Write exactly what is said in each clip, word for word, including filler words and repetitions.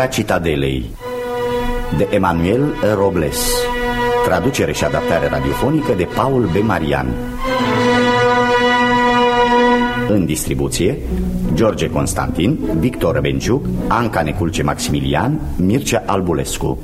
Pădurea Citadelei de Emanuel Robles. Traducere și adaptare radiofonică de Paul B. Marian. În distribuție George Constantin, Victor Benciuc, Anca Neculce Maximilian, Mircea Albulescu.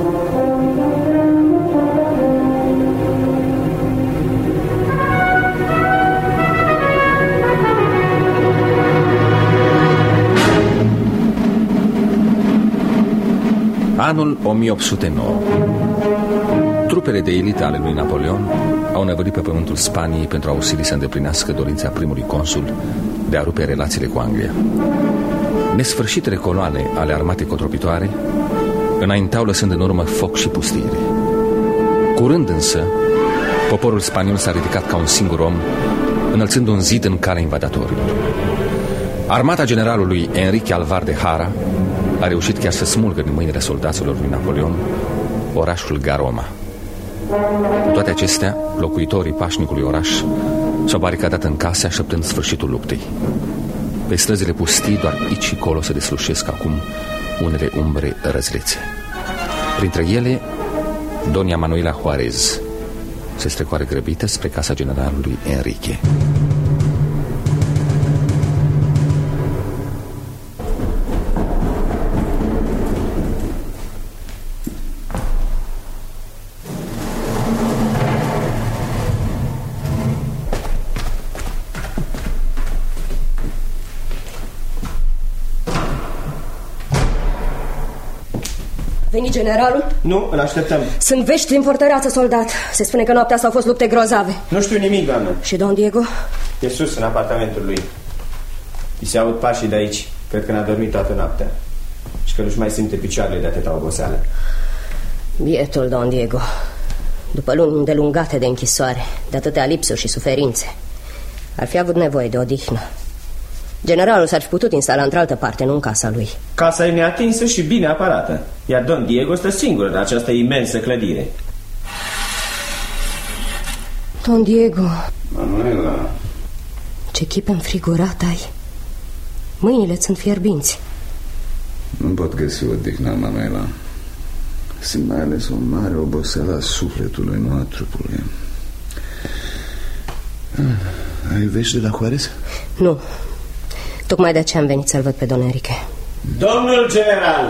Anul o mie opt sute nouă. Trupele de elită ale lui Napoleon au năvălit pe pământul Spaniei pentru a usili să îndeplinească dorința primului consul de a rupe relațiile cu Anglia. Nesfârșitele coloane ale armatei cotropitoare înaintau lăsând în urmă foc și pustire. Curând însă, poporul spaniol s-a ridicat ca un singur om, înălțând un zid în calea invadatorilor. Armata generalului Enrique Alvar de Jara a reușit chiar să smulgă din mâinile soldaților lui Napoleon orașul Garoma. Cu toate acestea, locuitorii pașnicului oraș s-au baricadat în case, așteptând sfârșitul luptei. Pe străzile pustii, doar aici și colo se deslușesc acum unele umbre răzlețe. Printre ele, Doña Manuela Juarez se strecoară grăbită spre casa generalului Enrique. Veni generalul? Nu, îl așteptăm. Sunt vești din fortăreață, soldat. Se spune că noaptea s-au fost lupte grozave. Nu știu nimic, doamnă. Și Don Diego? E sus, în apartamentul lui. Îi se aud pașii de aici. Cred că n-a dormit toată noaptea. Și că nu-și mai simte picioarele de atâta oboseală. Bietul Don Diego. După luni îndelungate de închisoare, de atâtea lipsuri și suferințe, ar fi avut nevoie de odihnă. Generalul s-ar fi putut instala într-altă parte, nu în casa lui. Casa e neatinsă și bine aparată, iar Don Diego stă singur în această imensă clădire. Don Diego. Manuela. Ce chip înfrigurat ai. Mâinile sunt fierbinți. Nu pot găsi odihna, Manuela. Simt mai ales o mare oboseală a sufletului, nu a trupului. Ai vești de la Juarez? Nu. Tocmai de aceea am venit să-l văd pe Don Enrique. Domnul general!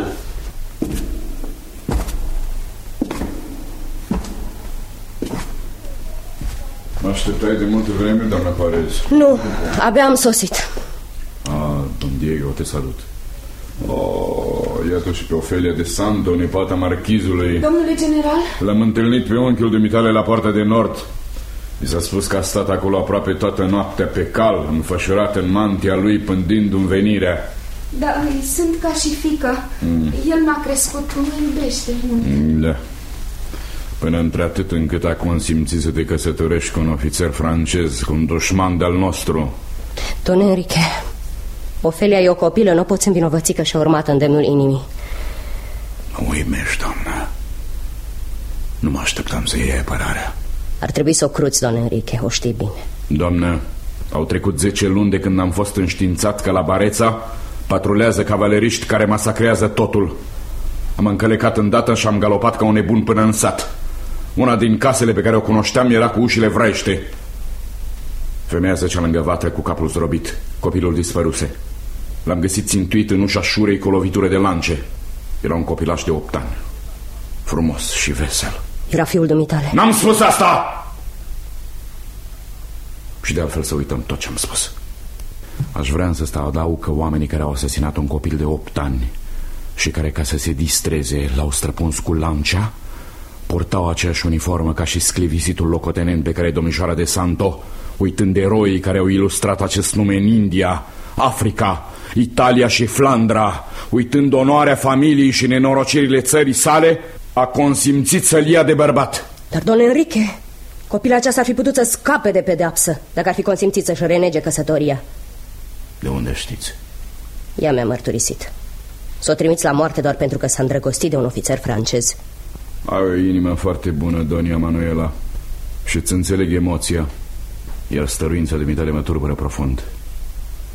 Mă așteptai de multă vreme, doamna Juarez? Nu, abia am sosit. Ah, Don Diego, te salut. Oh, iată și pe Ofelia de Santo, nepata marchizului. Domnule general? L-am întâlnit pe unchiul dumitale la Poarta de Nord. Mi s-a spus că a stat acolo aproape toată noaptea pe cal, înfășurat în mantia lui, pândind-mi venirea. Da, sunt ca și fică. mm. El m-a crescut, mă iubește. Da. Până într-atât încât a consimțit să te căsătorești cu un ofițer francez, cu un dușman de-al nostru. Don Enrique, Ofelia e o copilă, nu poți învinovăți că și-a urmat îndemnul inimii. Nu uimești, doamnă. Nu mă așteptam să iei apărarea. Ar trebui să o cruți, Don Enrique, o știi bine. Doamnă, au trecut zece luni de când am fost înștiințat că la Bareța patrulează cavaleriști care masacrează totul. Am încălecat îndată și am galopat ca un nebun până în sat. Una din casele pe care o cunoșteam era cu ușile vraiște. Femeia zăcea lângă vatră cu capul zdrobit. Copilul dispăruse. L-am găsit țintuit în ușa șurei cu o lovitură de lance. Era un copilaș de opt ani. Frumos și vesel. Era fiul dumitale. N-am spus asta! Și de altfel să uităm tot ce am spus. Aș vrea să stau adaug că oamenii care au asasinat un copil de opt ani și care, ca să se distreze, l-au străpuns cu lancea, purtau aceeași uniformă ca și sclivisitul locotenent pe care domnișoara de Santo, uitând eroii care au ilustrat acest nume în India, Africa, Italia și Flandra, uitând onoarea familiei și nenorocirile țării sale, a consimțit să-l ia de bărbat. Dar, Don Enrique, copilul aceasta ar fi putut să scape de pedeapsă dacă ar fi consimțit să-și renege căsătoria. De unde știți? Ea mi-a mărturisit. S-o trimiți la moarte doar pentru că s-a îndrăgostit de un ofițer francez. Ai o inimă foarte bună, Doña Manuela, și îți înțeleg emoția, iar stăruința de mitale mă tulbură profund.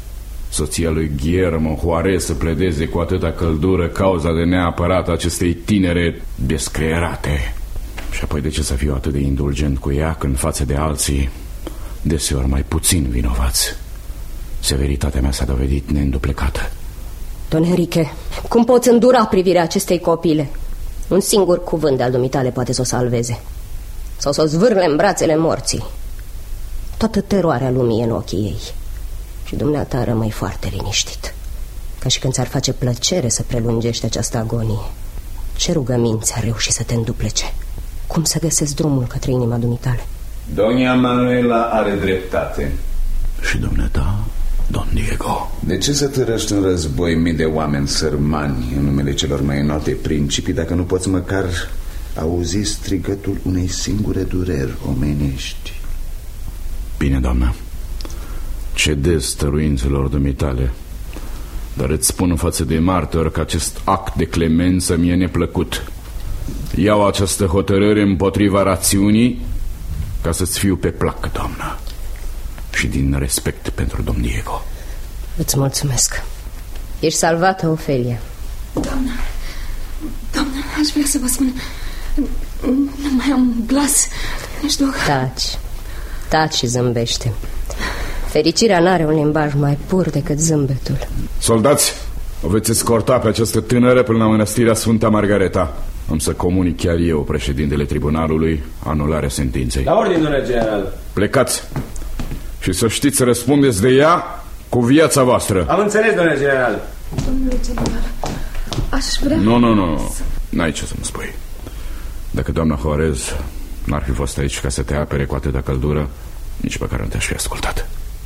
soția lui Guillermo Juarez să pledeze cu atâta căldură cauza de neapărat acestei tinere descreierate. Și apoi de ce să fiu atât de indulgent cu ea când față de alții deseori mai puțin vinovați? Severitatea mea s-a dovedit neînduplecată. Don Enrique, cum poți îndura privirea acestei copile? Un singur cuvânt de-al dumitale poate să o salveze, sau să o zvârle în brațele morții. Toată teroarea lumii e în ochii ei și dumneata rămâi foarte liniștit, ca și când ți-ar face plăcere să prelungești această agonie. Ce rugăminți ar reuși să te înduplece? Cum să găsesc drumul către inima dumitale? Doña Manuela are dreptate. Și dumneata, Don Diego? De ce să târăști în război mii de oameni sărmani în numele celor mai înalte principii, dacă nu poți măcar auzi strigătul unei singure dureri omenești? Bine, doamnă, cedez stăruințelor dumitale, dar îți spun în față de martor că acest act de clemență mi-e neplăcut. Iau această hotărâre împotriva rațiunii ca să-ți fiu pe plac, doamnă, și din respect pentru domn Diego. Îți mulțumesc. Ești salvată, Ofelia. Doamna, doamna, aș vrea să vă spun, nu mai am glas. Nu știu. Taci, taci și zâmbește. Fericirea n-are un limbaj mai pur decât zâmbetul. Soldați, o veți escorta pe această tânără până la mănăstirea Sfânta Margareta. Am să comunic chiar eu, președintele tribunalului, anularea sentinței. La ordine, domnule general. Plecați și să știți să răspundeți de ea cu viața voastră. Am înțeles, domnule general. Domnule general, aș vrea... Nu, nu, nu, n-ai ce să-mi spui. Dacă doamna Juarez n-ar fi fost aici ca să te apere cu atâta căldură, nici pe care nu te-aș fi ascultat.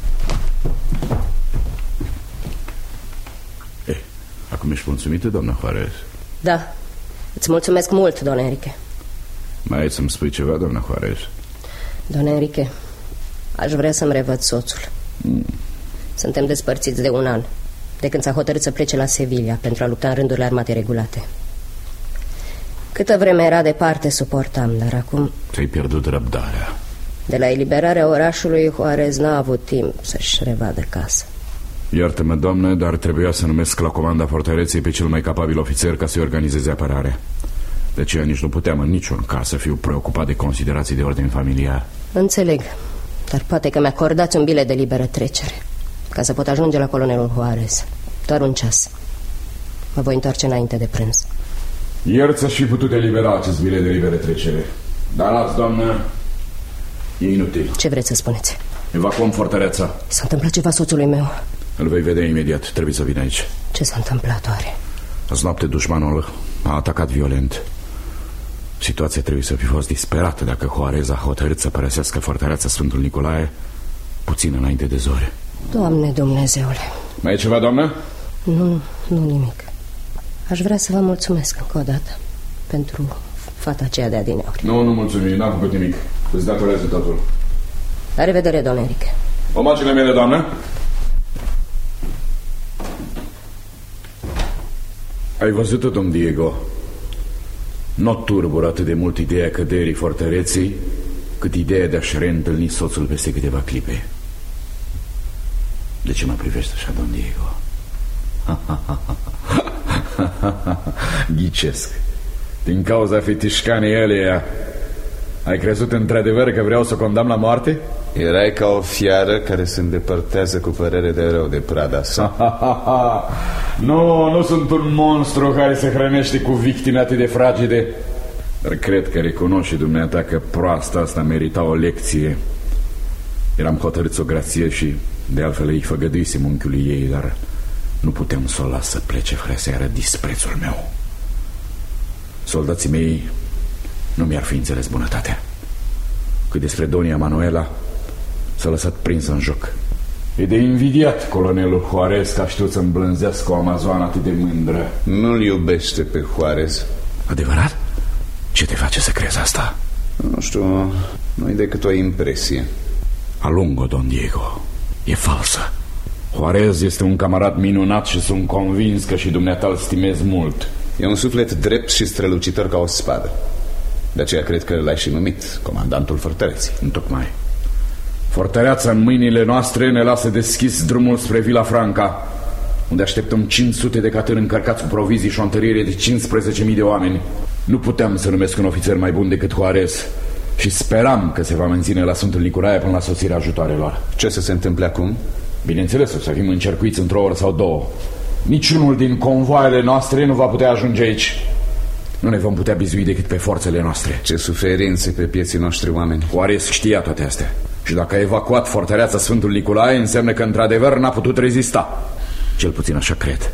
Eh, acum ești mulțumită, doamna Juarez? Da, îți mulțumesc mult, Don Enrique. Mai ai să-mi spui ceva, doamna Juarez? Don Enrique, aș vrea să-mi revăd soțul. mm. Suntem despărțiți de un an, de când s-a hotărât să plece la Sevilla pentru a lupta în rândurile armatei regulate. Câtă vreme era departe, suportam, dar acum... Ți-ai pierdut răbdarea. De la eliberarea orașului, Juarez n-a avut timp să-și revadă casa. Iartă-mă, doamnă, dar trebuia să numesc la comanda fortăreței pe cel mai capabil ofițer ca să-i organizeze apărarea. De aceea nici nu puteam în niciun caz să fiu preocupat de considerații de ordin familiar. Înțeleg, dar poate că mi-acordați un bilet de liberă trecere, ca să pot ajunge la colonelul Juarez. Doar un ceas. Mă voi întoarce înainte de prânz. Ieri ți-aș fi putut elibera acest bilet de liberă trecere, dar las, doamnă, e inutil. Ce vreți să spuneți? Evacuăm fortăreața. S-a întâmplat ceva soțului meu. Îl vei vedea imediat, trebuie să vină aici. Ce s-a întâmplat, oare? Azi noapte dușmanul a atacat violent. Situația trebuie să fi fost disperată dacă Juarez a hotărât să părăsească fortăreața Sfântul Nicolae puțin înainte de zore. Doamne Dumnezeule. Mai e ceva, doamnă? Nu, nu nimic. Aș vrea să vă mulțumesc încă o dată pentru fata aceea de adineauri. Nu, nu mulțumim, n-am făcut nimic. Îți datorez totul. La revedere, Don Enrique. Omagile mele, doamnă. Ai văzut-o, domn Diego? Nu turbură atât de mult ideea căderii fortăreții, cât ideea de a-și reîntâlni soțul peste câteva clipe. De ce mă privești așa, domn Diego? Ghicesc. Din cauza fetișcanei eleia. Ai crezut într-adevăr că vreau să o condamn la moarte? Erai ca o fiară care se îndepărtează cu părere de rău de prada sa. Nu, nu sunt un monstru care se hrănește cu victime atât de fragede. Dar cred că recunoști și dumneata că proasta asta merita o lecție. Eram hotărât să o grație și de altfel îi făgăduisem unchiului ei, dar nu putem să o las să plece fără să arăt disprețul meu. Soldații mei nu mi-ar fi înțeles bunătatea. Cât despre Doña Manuela, s-a lăsat prinsă în joc. E de invidiat colonelul Juarez că a știut să îmblânzească o amazoană atât de mândră. Nu-l iubește pe Juarez. Adevărat? Ce te face să crezi asta? Nu știu, nu-i decât o impresie. Alungo, Don Diego, e falsă. Juarez este un camarad minunat și sunt convins că și dumneata îl stimez mult. E un suflet drept și strălucitor ca o spadă. De aceea cred că l-ai și numit comandantul fortăreții. Întocmai. Fortăreața în mâinile noastre ne lasă deschis drumul spre Villa Franca, unde așteptăm cinci sute de catâri încărcați cu provizii și o întărire de cincisprezece mii de oameni. Nu puteam să numesc un ofițer mai bun decât Juarez și speram că se va menține la Sfântul Nicolae până la sosirea ajutoarelor. Ce să se întâmple acum? Bineînțeles, o să fim încercuiți într-o oră sau două. Niciunul din convoaiele noastre nu va putea ajunge aici. Nu ne vom putea bizui decât pe forțele noastre. Ce suferințe pe pieții noștri oameni. Juarez știa toate astea. Și dacă a evacuat fortăreața Sfântul Nicolae, înseamnă că într-adevăr n-a putut rezista. Cel puțin așa cred.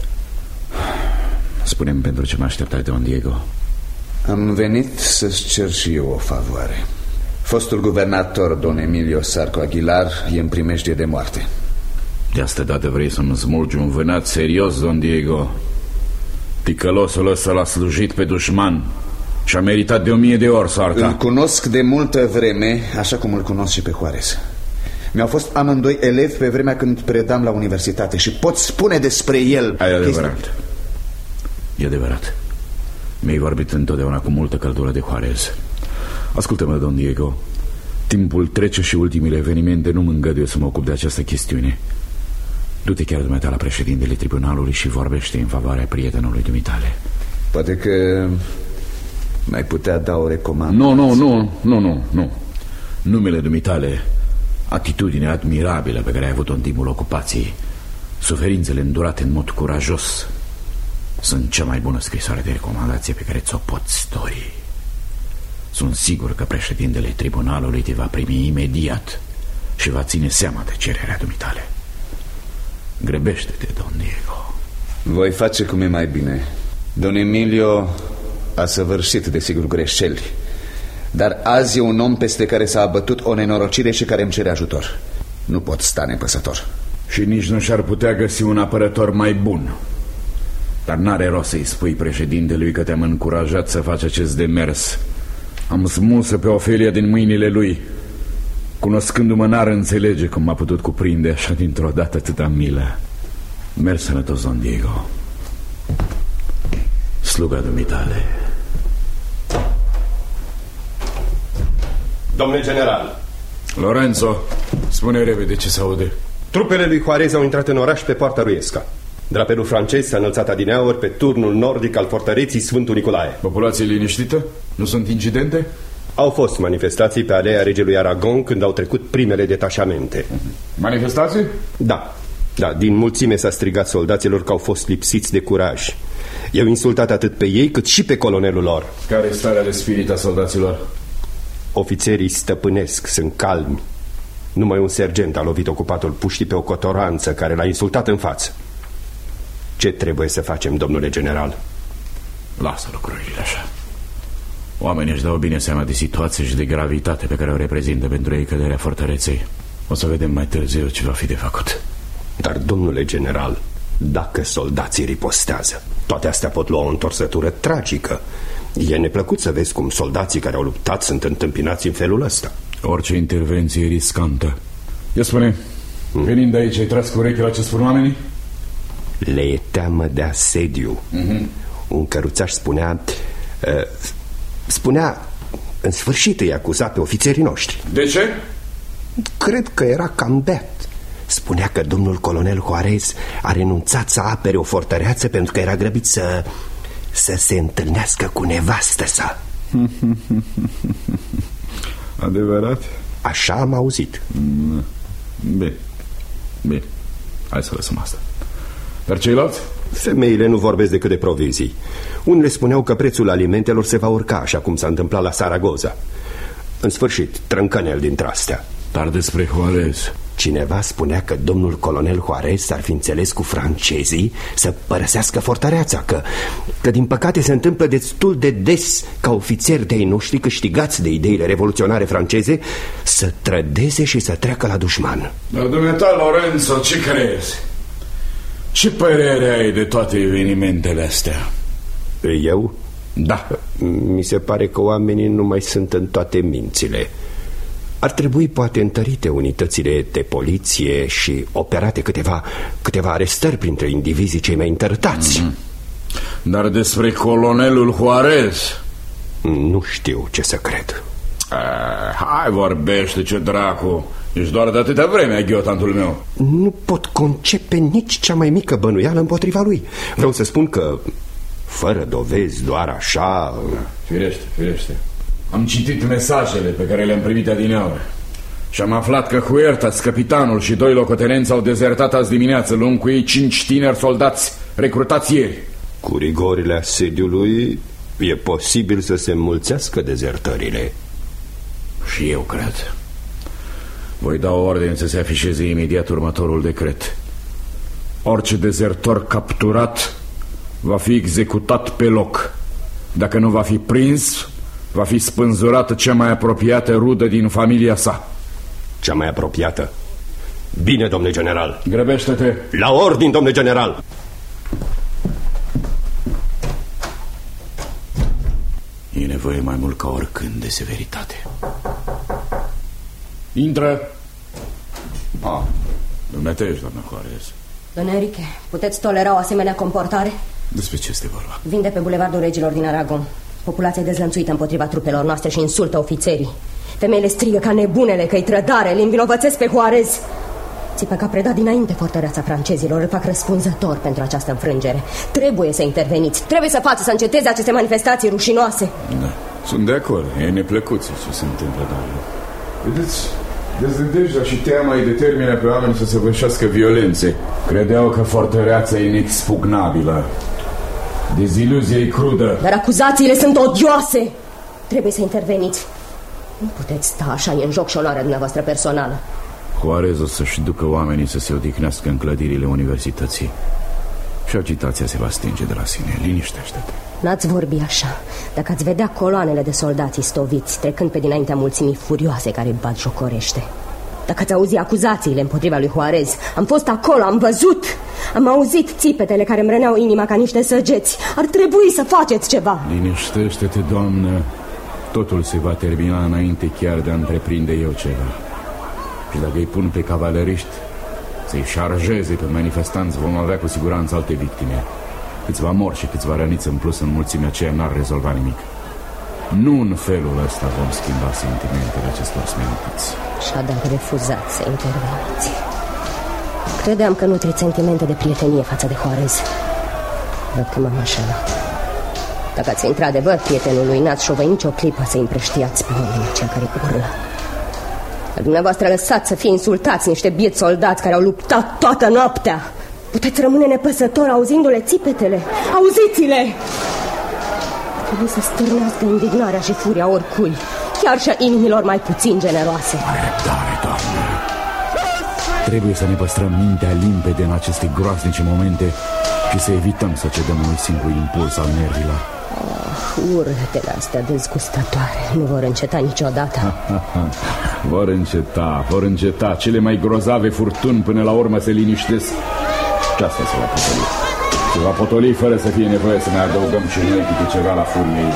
Spune-mi pentru ce mă așteptai, Don Diego. Am venit să-ți cer și eu o favoare. Fostul guvernator, Don Emilio Sarco Aguilar, e în primejdie de moarte. De asta dată vrei să-mi smulgi un vânat serios, Don Diego? Ticălosul ăsta l-a slujit pe dușman și a meritat de o mie de ori soarta. Îl cunosc de multă vreme, așa cum îl cunosc și pe Juarez. Mi-au fost amândoi elevi pe vremea când predam la universitate și pot spune despre el. E adevărat. E adevărat. Mi-ai vorbit întotdeauna cu multă căldură de Juarez. Ascultă-mă, Don Diego. Timpul trece și ultimile evenimente nu mă îngăduie să mă ocup de această chestiune. Du-te chiar dumneata la președintele tribunalului și vorbește în favoarea prietenului dumitale. Poate că mai putea da o recomandare. Nu, nu, nu, nu, nu, nu. Numele dumitale, atitudinea admirabilă pe care ai avut-o în timpul ocupației, suferințele îndurate în mod curajos, sunt cea mai bună scrisoare de recomandație pe care ți-o poți stori. Sunt sigur că președintele tribunalului te va primi imediat și va ține seama de cererea dumitale. Grăbește-te, Don Diego. Voi face cum e mai bine. Don Emilio a săvârșit, desigur, greșeli, dar azi e un om peste care s-a abătut o nenorocire și care îmi cere ajutor. Nu pot sta nepăsător. Și nici nu și-ar putea găsi un apărător mai bun. Dar n-are rost să-i spui președintelui că te-am încurajat să faci acest demers. Am smuls pe Ofelia din mâinile lui. Cunoscându-mă, n-ar înțelege cum m-a putut cuprinde așa dintr-o dată atâta milă. Mergi sănătos, Don Diego. Sluga dumitale. Domnule general. Lorenzo, spune repede ce se aude. Trupele lui Juarez au intrat în oraș pe poarta Ruiesca. Drapelul francez s-a înălțat adineauri pe turnul nordic al fortăreții Sfântul Nicolae. Populație liniștită? Nu sunt incidente? Au fost manifestații pe aleea regelui Aragon când au trecut primele detașamente. Manifestații? Da, da, din mulțime s-a strigat soldaților că au fost lipsiți de curaj. I-au insultat atât pe ei cât și pe colonelul lor. Care e starea de spirit a soldaților? Ofițerii stăpânesc, sunt calmi. Numai un sergent a lovit ocupatul puștii pe o cotoranță care l-a insultat în față. Ce trebuie să facem, domnule general? Lasă lucrurile așa. Oamenii își dau bine seama de situație și de gravitate pe care o reprezintă pentru ei căderea fortăreței. O să vedem mai târziu ce va fi de făcut. Dar, domnule general, dacă soldații ripostează, toate astea pot lua o întorsătură tragică. E neplăcut să vezi cum soldații care au luptat sunt întâmpinați în felul ăsta. Orice intervenție e riscantă. Ia spune, hmm. venind de aici, ai tras cu urechea la ce spun oamenii? Le e teamă de asediu. Mm-hmm. Un căruțaș spunea uh, Spunea în sfârșit îi acuza pe ofițerii noștri. De ce? Cred că era cam beat. Spunea că domnul colonel Juarez a renunțat să apere o fortăreață pentru că era grăbit să Să se întâlnească cu nevastă sa. Adevărat? Așa am auzit. Bine, bine, hai să lăsăm asta. Dar ceilalți? Femeile nu vorbesc decât de provizii. Unele spuneau că prețul alimentelor se va urca, așa cum s-a întâmplat la Saragoza. În sfârșit, trâncănel dintre astea. Dar despre Juarez? Cineva spunea că domnul colonel Juarez s-ar fi înțeles cu francezii să părăsească fortăreața, că, că din păcate se întâmplă destul de des ca ofițeri de-ai noștri câștigați de ideile revoluționare franceze să trădeze și să treacă la dușman. Dar dumneata, Lorenzo, ce crezi? Ce părere ai de toate evenimentele astea? Eu? Da. Mi se pare că oamenii nu mai sunt în toate mințile. Ar trebui poate întărite unitățile de poliție și operate câteva, câteva arestări printre indivizii cei mai întărtați. Mm-hmm. Dar despre colonelul Juarez? Nu știu ce să cred. Uh, hai, vorbește, ce dracu. Ești doar de atâta vreme, aghiotantul meu. Nu pot concepe nici cea mai mică bănuială împotriva lui. Vreau să spun că, fără dovezi, doar așa... Firește, firește. Am citit mesajele pe care le-am primit adineauri și am aflat că Huertas, capitanul și doi locotenenți au dezertat azi dimineață, luând cu ei cinci tineri soldați recrutați ieri. Cu rigorile asediului e posibil să se înmulțească dezertările. Și eu cred. Voi da o ordine să se afișeze imediat următorul decret. Orice dezertor capturat va fi executat pe loc. Dacă nu va fi prins, va fi spânzurată cea mai apropiată rudă din familia sa. Cea mai apropiată? Bine, domnule general. Grăbește-te. La ordin, domnule general. E nevoie mai mult ca oricând de severitate. Intră. Ah, dumneata ești, doamna Juarez. Don Enrique, puteți tolera o asemenea comportare? Despre ce este vorba? Vin de pe Bulevardul Regilor din Aragon. Populația e dezlănțuită împotriva trupelor noastre și insultă ofițerii. Femeile strigă ca nebunele că-i trădare, îl învinovățesc pe Juarez. Țipă că a predat dinainte fortăreața francezilor, îl fac răspunzător pentru această înfrângere. Trebuie să interveniți, trebuie să faceți să înceteze aceste manifestații rușinoase. Da, sunt de acord, e neplăcut ce se întâmplă, doamne. Vedeți, deznădejdea și teama îi determină pe oameni să săvârșească violențe. Credeau că fortăreața e inexpugnabilă. Deziluzia e crudă. Dar acuzațiile sunt odioase. Trebuie să interveniți. Nu puteți sta așa, e în joc și onoarea dumneavoastră personală. Juarez o să-și ducă oamenii să se odihnească în clădirile universității și agitația se va stinge de la sine. Liniștește-te. N-ați vorbi așa. Dacă ați vedea coloanele de soldați stoviți trecând pe dinaintea mulțimii furioase care îi batjocorește, dacă ați auzi acuzațiile împotriva lui Juarez, am fost acolo, am văzut, am auzit țipetele care îmi răneau inima ca niște săgeți. Ar trebui să faceți ceva. Liniștește-te, doamnă. Totul se va termina înainte chiar de a întreprinde eu ceva. Și dacă îi pun pe cavaleriști să-i șarjeze pe manifestanți, vom avea cu siguranță alte victime. Câțiva morți și câțiva răniți în plus în mulțimea aceea n-ar rezolva nimic. Nu în felul ăsta vom schimba sentimentele acestor smentiți. Așadar refuzați să interveniți. Credeam că nutriți sentimente de prietenie față de Juarez. Văd că m-am înșelat. Dacă ați într-adevăr prietenul lui, n-ați șovăi nicio clipă să-i împrăștiați pe oamenii aceia care urlă. Dar dumneavoastră lăsați să fie insultați niște bieți soldați care au luptat toată noaptea. Puteți rămâne nepăsători auzindu-le țipetele. Auziți-le! Trebuie să stârnească indignarea și furia oricui, chiar și a inimilor mai puțin generoase. Mai răbdare, doamnă. Trebuie să ne păstrăm mintea limpede în aceste groaznice momente și să evităm să cedăm unui singur impuls al nervilor. Oh, urletele astea dezgustătoare nu vor înceta niciodată. Vor înceta, vor înceta. Cele mai grozave furtuni până la urmă se liniștesc. Și asta se va potoli. Se va potoli fără să fie nevoie să ne adăugăm și noi câte ceva la furie ei.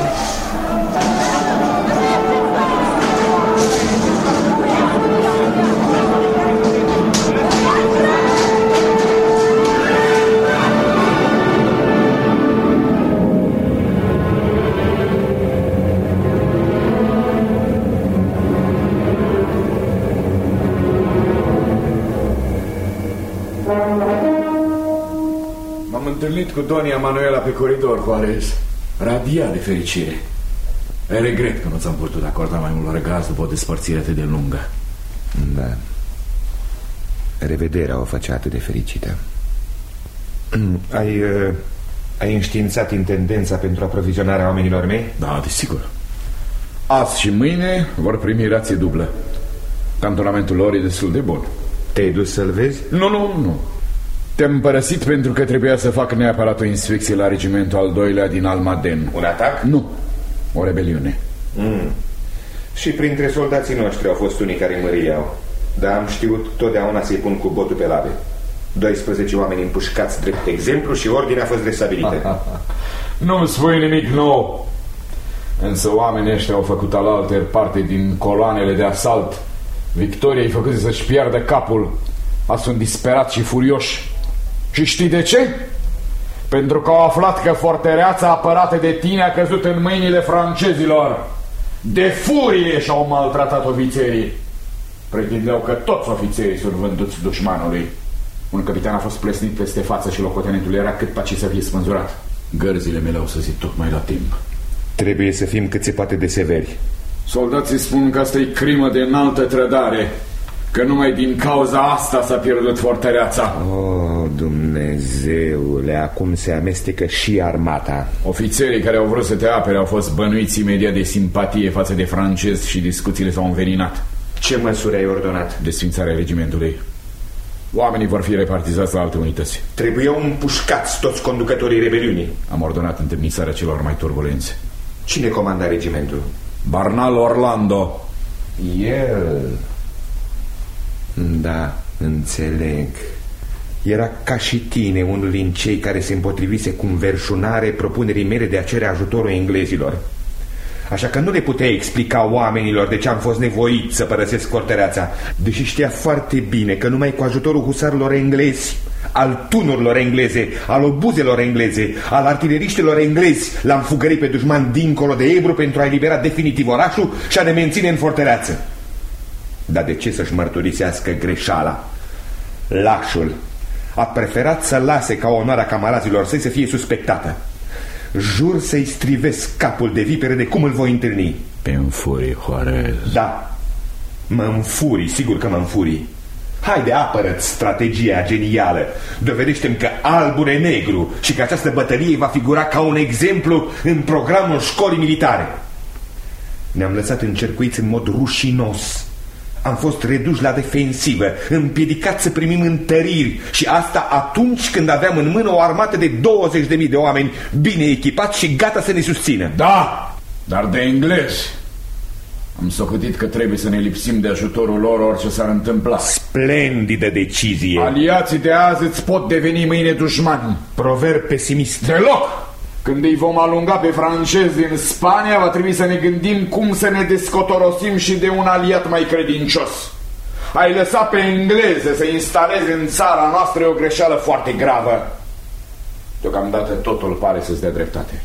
Cu Donia Manuela pe coridor, Juarez. Radia de fericire. E regret că nu ți-am putut acorda mai mult răgaz după o despărțire atât de lungă. Da. Revederea o face atât de fericită. Ai, uh, ai înștiințat intendența pentru aprovizionarea oamenilor mei? Da, desigur. Azi și mâine vor primi rație dublă. Cantonamentul lor e destul de bun. Te-ai dus să-l vezi? Nu, nu, nu. Te-am părăsit pentru că trebuia să fac neapărat o inspecție la regimentul al doilea din Almaden. Un atac? Nu, o rebeliune. mm. Și printre soldații noștri au fost unii care măriau, dar am știut totdeauna să-i pun cu botul pe labe. doisprezece oameni împușcați drept exemplu și ordinea a fost restabilită. Nu-mi spui nimic nou. Însă oamenii ăștia au făcut alaltăieri parte din coloanele de asalt. Victoria i-a făcut să-și piardă capul. Azi sunt disperați și furioși. Și știi de ce? Pentru că au aflat că fortăreața apărată de tine a căzut în mâinile francezilor. De furie și-au maltratat ofițerii. Pretindeau că toți ofițerii sunt vânduți dușmanului. Un capitan a fost plesnit peste față și locotenentul era cât paci să fie spânzurat. Gărzile mele au săsit tocmai la timp. Trebuie să fim cât se poate de severi. Soldații spun că asta e crimă de înaltă trădare, că numai din cauza asta s-a pierdut fortăreața. Oh, Dumnezeule, acum se amestecă și armata. Ofițerii care au vrut să te apere au fost bănuiți imediat de simpatie față de francezi și discuțiile s-au înveninat. Ce măsuri ai ordonat? Desfințarea regimentului. Oamenii vor fi repartizați la alte unități. Trebuiau împușcați toți conducătorii rebeliunii. Am ordonat întemnițarea celor mai turbulenți. Cine comanda regimentul? Barnal Orlando. El... Da, înțeleg. Era ca și tine unul din cei care se împotrivise cu înverșunare propunerii mele de a cere ajutorul englezilor. Așa că nu le putea explica oamenilor de ce am fost nevoit să părăsesc fortăreața, deși știa foarte bine că numai cu ajutorul husarilor englezi, al tunurilor engleze, al obuzelor engleze, al artileriștilor englezi, l-am fugărit pe dușman dincolo de Ebru pentru a elibera definitiv orașul și a ne menține în fortăreață. Dar de ce să-și mărturisească greșeala? Lașul a preferat să lase ca onoarea camarazilor săi să fie suspectată. Jur să-i strivesc capul de vipere de cum îl voi întâlni. Pe înfurii, Juarez. Da, mă înfurii, sigur că mă înfurii. Haide, apără-ți strategia genială. Dovedește-mi că albul e negru și că această bătălie va figura ca un exemplu în programul școlii militare. Ne-am lăsat încercuiți în mod rușinos. Am fost reduși la defensivă, împiedicați să primim întăriri, și asta atunci când aveam în mână o armată de douăzeci de mii de oameni bine echipați și gata să ne susțină. Da, dar de englezi. Am socotit că trebuie să ne lipsim de ajutorul lor orice s-ar întâmpla. Splendidă decizie. Aliații de azi îți pot deveni mâine dușmani. Proverb pesimist. Deloc! Când îi vom alunga pe francezi din Spania, va trebui să ne gândim cum să ne descotorosim și de un aliat mai credincios. Ai lăsat pe engleze să instaleze în țara noastră o greșeală foarte gravă. Deocamdată totul pare să-ți dea dreptate.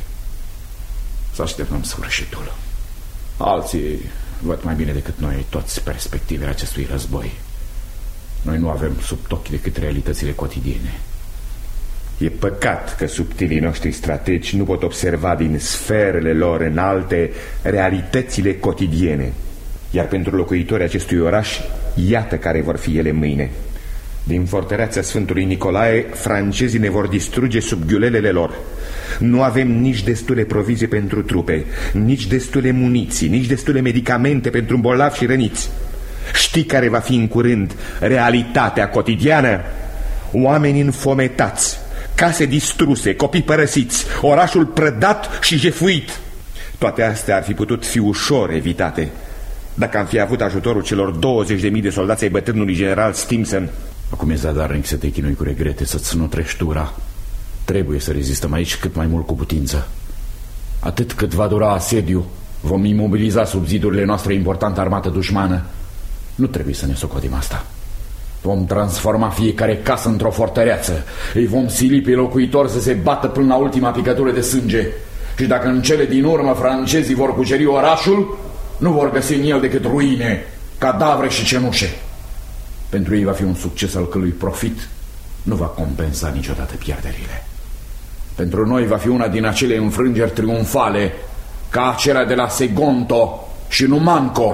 Să așteptăm sfârșitul. Alții văd mai bine decât noi toți perspectivele acestui război. Noi nu avem sub ochi decât realitățile cotidiene. E păcat că subtilii noștri strategi nu pot observa din sferele lor înalte realitățile cotidiene. Iar pentru locuitorii acestui oraș, iată care vor fi ele mâine. Din fortăreața Sfântului Nicolae, francezii ne vor distruge sub ghiulelele lor. Nu avem nici destule provizii pentru trupe, nici destule muniții, nici destule medicamente pentru bolnavi și răniți. Știi care va fi în curând realitatea cotidiană? Oameni înfometați, case distruse, copii părăsiți, orașul prădat și jefuit. Toate astea ar fi putut fi ușor evitate dacă am fi avut ajutorul celor douăzeci de mii de soldați ai bătrânului general Stimson. Acum e zadarnic să te chinui cu regrete, să-ți nutrești ura. Trebuie să rezistăm aici cât mai mult cu putință. Atât cât va dura asediu, vom imobiliza sub zidurile noastre importantă armată dușmană. Nu trebuie să ne socotim asta. Vom transforma fiecare casă într-o fortăreață. Îi vom sili pe locuitori să se bată până la ultima picătură de sânge. Și dacă în cele din urmă francezii vor cuceri orașul, nu vor găsi în el decât ruine, cadavre și cenușe. Pentru ei va fi un succes al cărui profit nu va compensa niciodată pierderile. Pentru noi va fi una din acele înfrângeri triumfale, ca acelea de la Segonto și Numanco.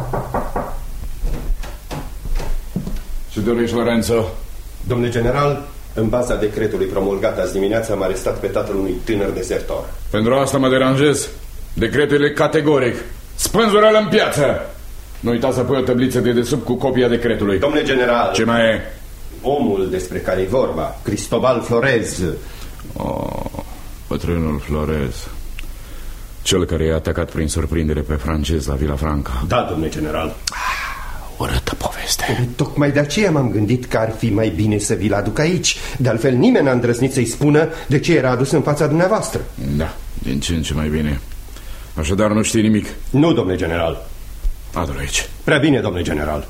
Ce dorești, Lorenzo? Domnule general, în baza decretului promulgat azi dimineața am arestat pe tatăl unui tânăr dezertor. Pentru asta mă deranjez. Decretul e categoric. Spânzură-l în piață! Nu uita să pui o tăbliță de desubt cu copia decretului. Domnule general... Ce mai e? Omul despre care e vorba, Cristobal Florez. Oh, bătrânul Florez. Cel care i-a atacat prin surprindere pe francez la Villafranca. Da, domnule general. Urâtă poveste. Tocmai de aceea m-am gândit că ar fi mai bine să vi-l aduc aici. De altfel nimeni n-a îndrăznit să-i spună de ce era adus în fața dumneavoastră. Da, din ce în ce mai bine. Așadar nu știi nimic? Nu, domnule general. Adu-l aici. Prea bine, domnule general.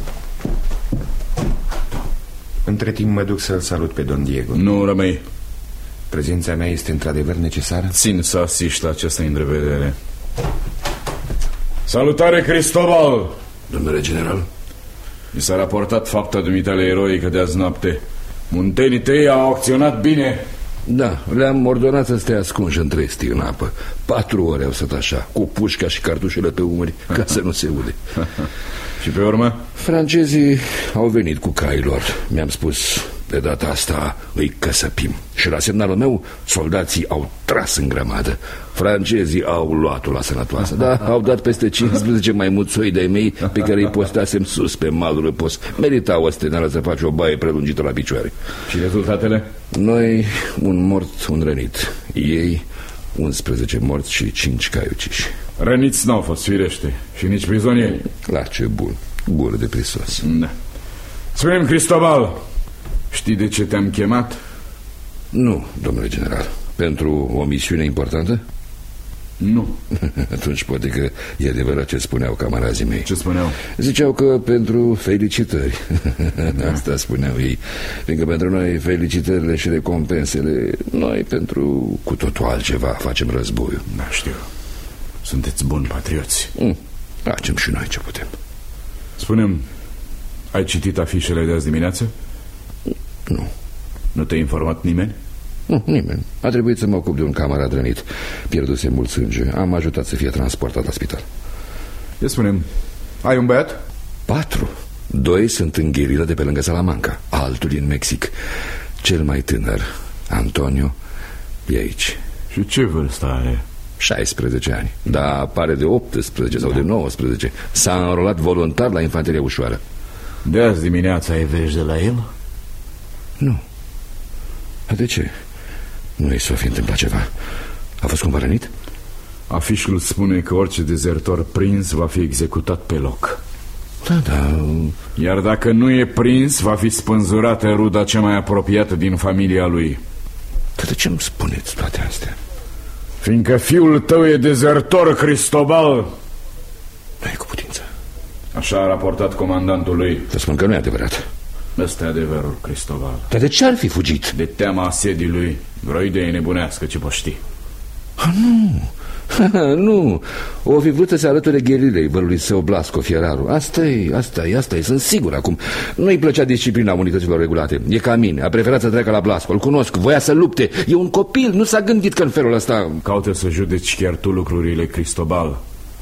Între timp mă duc să-l salut pe don Diego. Nu rămâi. Prezența mea este într-adevăr necesară? Țin să asiști la această întrevedere. Salutare, Cristobal! Domnule general. Mi s-a raportat fapta dumitale eroică de azi noapte. Muntenii tăi au acționat bine. Da, le-am ordonat să stea ascunși în trestii în apă. Patru ore au stat așa, cu pușca și cartușele pe umări, ca să nu se ude. Și pe urmă? Francezii au venit cu cailor. Mi-am spus, de data asta îi căsăpim. Și la semnalul meu, soldații au tras în grămadă. Francezii au luat-o la sănătoasă. Da, au dat peste cincisprezece maimuțoi de-ai mei pe care îi postasem sus pe malul răpos. Meritau ostenală să faci o baie prelungită la picioare. Și rezultatele? Noi, un mort, un rănit. Ei, unsprezece morți și cinci caiuciși. Răniți n-au fost, firește. Și nici prizonieri. La ce bun, gură de prisos. Da. Spune-mi, Cristobal, știi de ce te-am chemat? Nu, domnule general. Pentru o misiune importantă? Nu. Atunci poate că e adevărat ce spuneau camarazii mei. Ce spuneau? Ziceau că pentru felicitări. Da. Asta spuneau ei. Fiindcă pentru noi felicitările și recompensele, noi pentru cu totul altceva facem războiul. Da, știu. Sunteți buni patrioți. mm. Facem și noi ce putem. Spune-mi, ai citit afișele de azi dimineață? Nu. Nu te-a informat nimeni? Nu, nimeni. A trebuit să mă ocup de un camarad rănit. Pierduse mult sânge. Am ajutat să fie transportat la spital. Ia spune-mi, ai un băiat? Patru. Doi sunt în gherilă de pe lângă Salamanca, altul e în Mexic. Cel mai tânăr, Antonio, e aici. Și ce vârstă are? șaisprezece ani. Dar pare de optsprezece sau da. de nouăsprezece. S-a înrolat voluntar la infanterie ușoară. De azi dimineața ai vești de la el? Nu. De ce? Nu i s-o fi întâmplat ceva? A fost cumva rănit? Afișul spune că orice dezertor prins va fi executat pe loc. Da, da. Iar dacă nu e prins, va fi spânzurată ruda cea mai apropiată din familia lui. Dar de ce îmi spuneți toate astea? Fiindcă fiul tău e dezertor, Cristobal. Nu e cu putință. Așa a raportat comandantul lui. Să spun că nu e adevărat. Ăsta e adevărul, Cristobal. Dar de ce ar fi fugit? De teama asediului. Vreo idee nebunească, ce poți ști. Ah, nu. Nu. O fi vrut să se alăture gherilei vărului său Blasco Fieraru. Asta-i, asta-i, asta-i, sunt sigur acum. Nu-i plăcea disciplina unităților regulate. E ca mine, a preferat să treacă la Blasco. Îl cunosc, voia să lupte. E un copil, nu s-a gândit că în felul ăsta... Caută să judeci chiar tu lucrurile, Cristobal.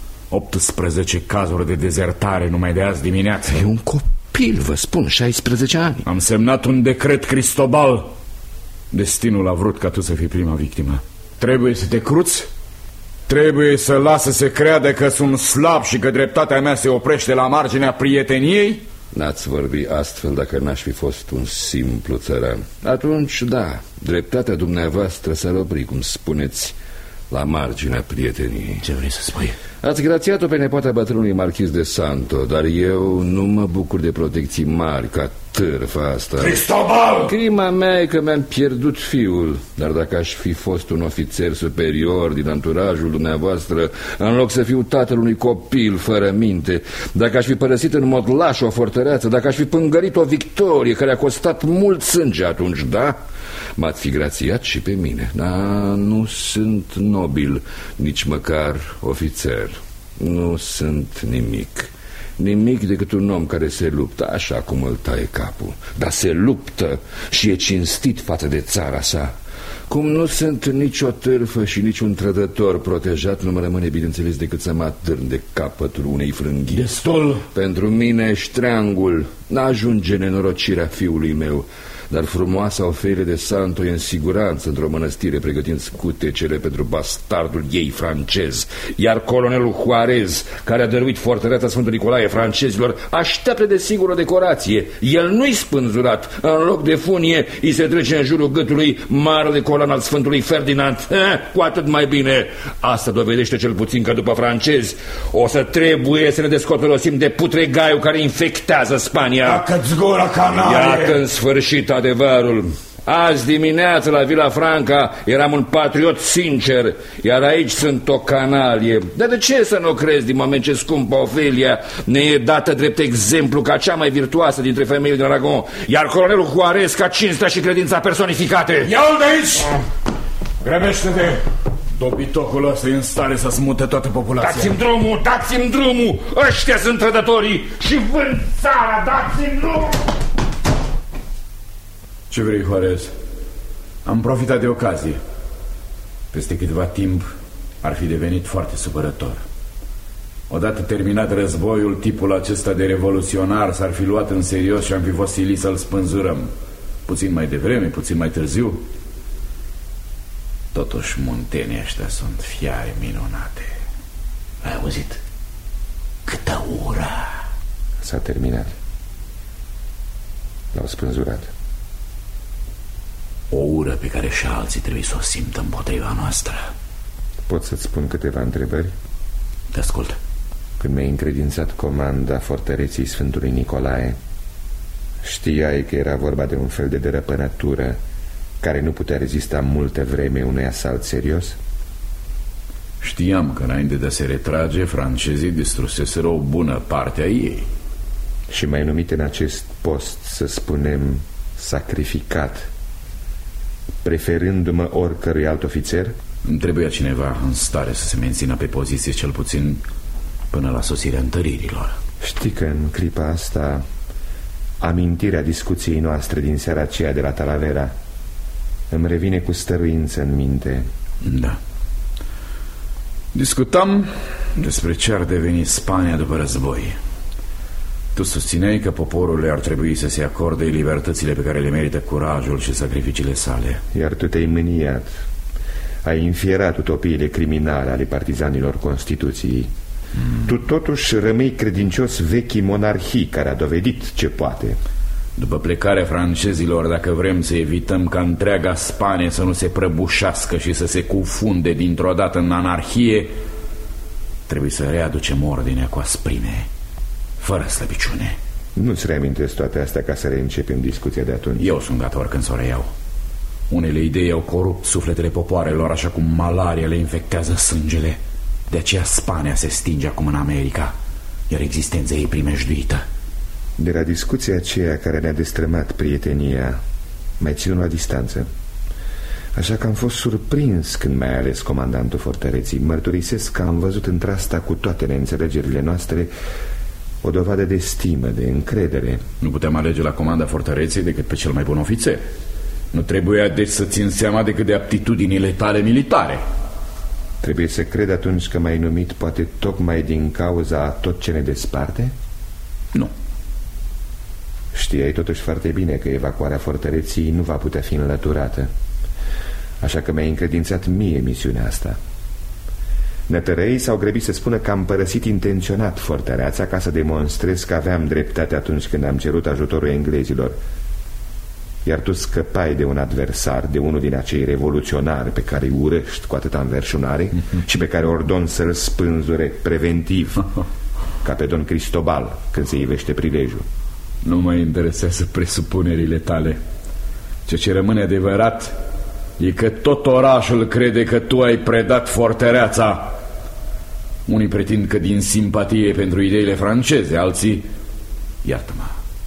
optsprezece cazuri de dezertare numai de azi dimineață. E un copil, vă spun, șaisprezece ani. Am semnat un decret, Cristobal. Destinul a vrut ca tu să fii prima victimă. Trebuie să te cruți. Trebuie să lasă să creadă că sunt slab și că dreptatea mea se oprește la marginea prieteniei? N-ați vorbi astfel dacă n-aș fi fost un simplu țăran. Atunci, da, dreptatea dumneavoastră s-ar opri, cum spuneți, la marginea prieteniei. Ce vrei să spui? Ați grațiat-o pe nepoata bătrânului marchis de Santo, dar eu nu mă bucur de protecții mari ca târfa asta. Cristobal! Crima mea e că mi-am pierdut fiul. Dar dacă aș fi fost un ofițer superior din anturajul dumneavoastră, în loc să fiu tatăl unui copil fără minte, dacă aș fi părăsit în mod laș o fortăreață, dacă aș fi pângărit o victorie care a costat mult sânge atunci, da? M-ați fi grațiat și pe mine. Dar nu sunt nobil, nici măcar ofițer. Nu sunt nimic. Nimic decât un om care se luptă așa cum îl taie capul. Dar se luptă și e cinstit față de țara sa. Cum nu sunt nici o târfă și nici un trădător protejat, nu mă rămâne bineînțeles decât să mă atârn de capătul unei frânghii. Destul! Pentru mine ștreangul n-ajunge nenorocirea fiului meu, dar frumoasa Ofelia de Santo e în siguranță într-o mănăstire pregătind scutecele pentru bastardul ei francez. Iar colonelul Juarez, care a dăruit fortăreața Sfântul Nicolae francezilor, așteaptă de sigur o decorație. El nu-i spânzurat. În loc de funie, îi se trece în jurul gâtului marele coloan al Sfântului Ferdinand. Ha, cu atât mai bine. Asta dovedește cel puțin că după francezi o să trebuie să ne descotorosim de putregaiul care infectează Spania. Tacă-ți gura, canale! Iată în sfârșit adevărul. Azi dimineață la Villa Franca eram un patriot sincer, iar aici sunt o canalie. Dar de ce să nu crezi din moment ce scumpă Ofelia ne e dată drept exemplu ca cea mai virtuoasă dintre femeile din Aragon, iar colonelul Juarez ca cinstea și credința personificate? Ia-l de aici! Grăbește-te! Dobitocul ăsta e în stare să smute toată populația. Dați-mi drumul, dați-mi drumul! Ăștia sunt trădătorii și vând țara, dați-mi drumul! Ce vrei, Juarez? Am profitat de ocazie. Peste câteva timp ar fi devenit foarte supărător. Odată terminat războiul, tipul acesta de revoluționar s-ar fi luat în serios și am fi fost siliți să-l spânzurăm. Puțin mai devreme, puțin mai târziu. Totuși muntenii ăștia sunt fiare minunate. Ai auzit? Câtă ură! S-a terminat. L-au spânzurat. O ură pe care și alții trebuie să o simtă împotriva noastră. Pot să-ți spun câteva întrebări? Te ascult. Când mi-ai încredințat comanda fortăreții Sfântului Nicolae, știai că era vorba de un fel de derăpănătură care nu putea rezista multă vreme unui asalt serios? Știam că înainte de a se retrage, francezii distruseseră o bună parte a ei. Și m-ai numit în acest post, să spunem, sacrificat, preferându-mă oricărui alt ofițer? Îmi trebuia cineva în stare să se mențină pe poziție, cel puțin până la sosirea întăririlor. Știi că în clipa asta amintirea discuției noastre din seara aceea de la Talavera îmi revine cu stăruință în minte. Da. Discutam despre ce ar deveni Spania după război. Tu susțineai că poporul ar trebui să se acorde libertățile pe care le merită curajul și sacrificiile sale. Iar tu te-ai mâniat. Ai infierat utopiile criminale ale partizanilor Constituției. mm. Tu totuși rămâi credincios vechii monarhii care a dovedit ce poate. După plecarea francezilor, dacă vrem să evităm ca întreaga Spanie să nu se prăbușească și să se cufunde dintr-o dată în anarhie, trebuie să readucem ordinea cu asprime, fără slăbiciune. Nu-ți reamintesc toate astea ca să reîncepem discuția de atunci? Eu sunt gata oricând să o reiau. Unele idei au corupt sufletele popoarelor, așa cum malaria le infectează sângele. De aceea Spania se stinge acum în America, iar existența ei primejduită. De la discuția aceea care ne-a destrămat prietenia, m-ai ținut la distanță. Așa că am fost surprins când m-ai ales comandantul fortăreții. Mărturisesc că am văzut într-asta, cu toate neînțelegerile noastre, o dovadă de stimă, de încredere. Nu puteam alege la comanda fortăreții decât pe cel mai bun ofițer. Nu trebuia deci să țin seama decât de aptitudinile tale militare. Trebuie să cred atunci că m-ai numit poate tocmai din cauza a tot ce ne desparte? Nu. Știai totuși foarte bine că evacuarea fortăreții nu va putea fi înlăturată. Așa că mi-ai încredințat mie misiunea asta. Nătărăii s-au grăbit să spună că am părăsit intenționat fortăreața ca să demonstrez că aveam dreptate atunci când am cerut ajutorul englezilor. Iar tu scăpai de un adversar, de unul din acei revoluționari pe care îi urăști cu atâta înverșunare și pe care ordon să-l spânzure preventiv, ca pe don Cristobal când se ivește prilejul. Nu mă interesează presupunerile tale. Ce ce rămâne adevărat e că tot orașul crede că tu ai predat fortăreața. Unii pretind că din simpatie pentru ideile franceze, alții, iartă-mă,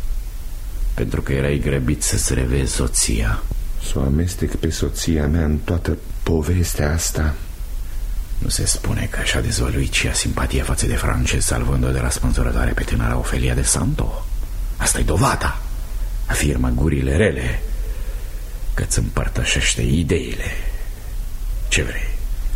pentru că erai grăbit să-ți revezi soția. Să o amestec pe soția mea în toată povestea asta? Nu se spune că așa dezvăluit și a simpatie față de francezi, salvând-o de la spânzurătoare pe tânăra Ofelia de Santo. Asta-i dovada. Afirmă gurile rele că-ți împărtășește ideile. Ce vrei?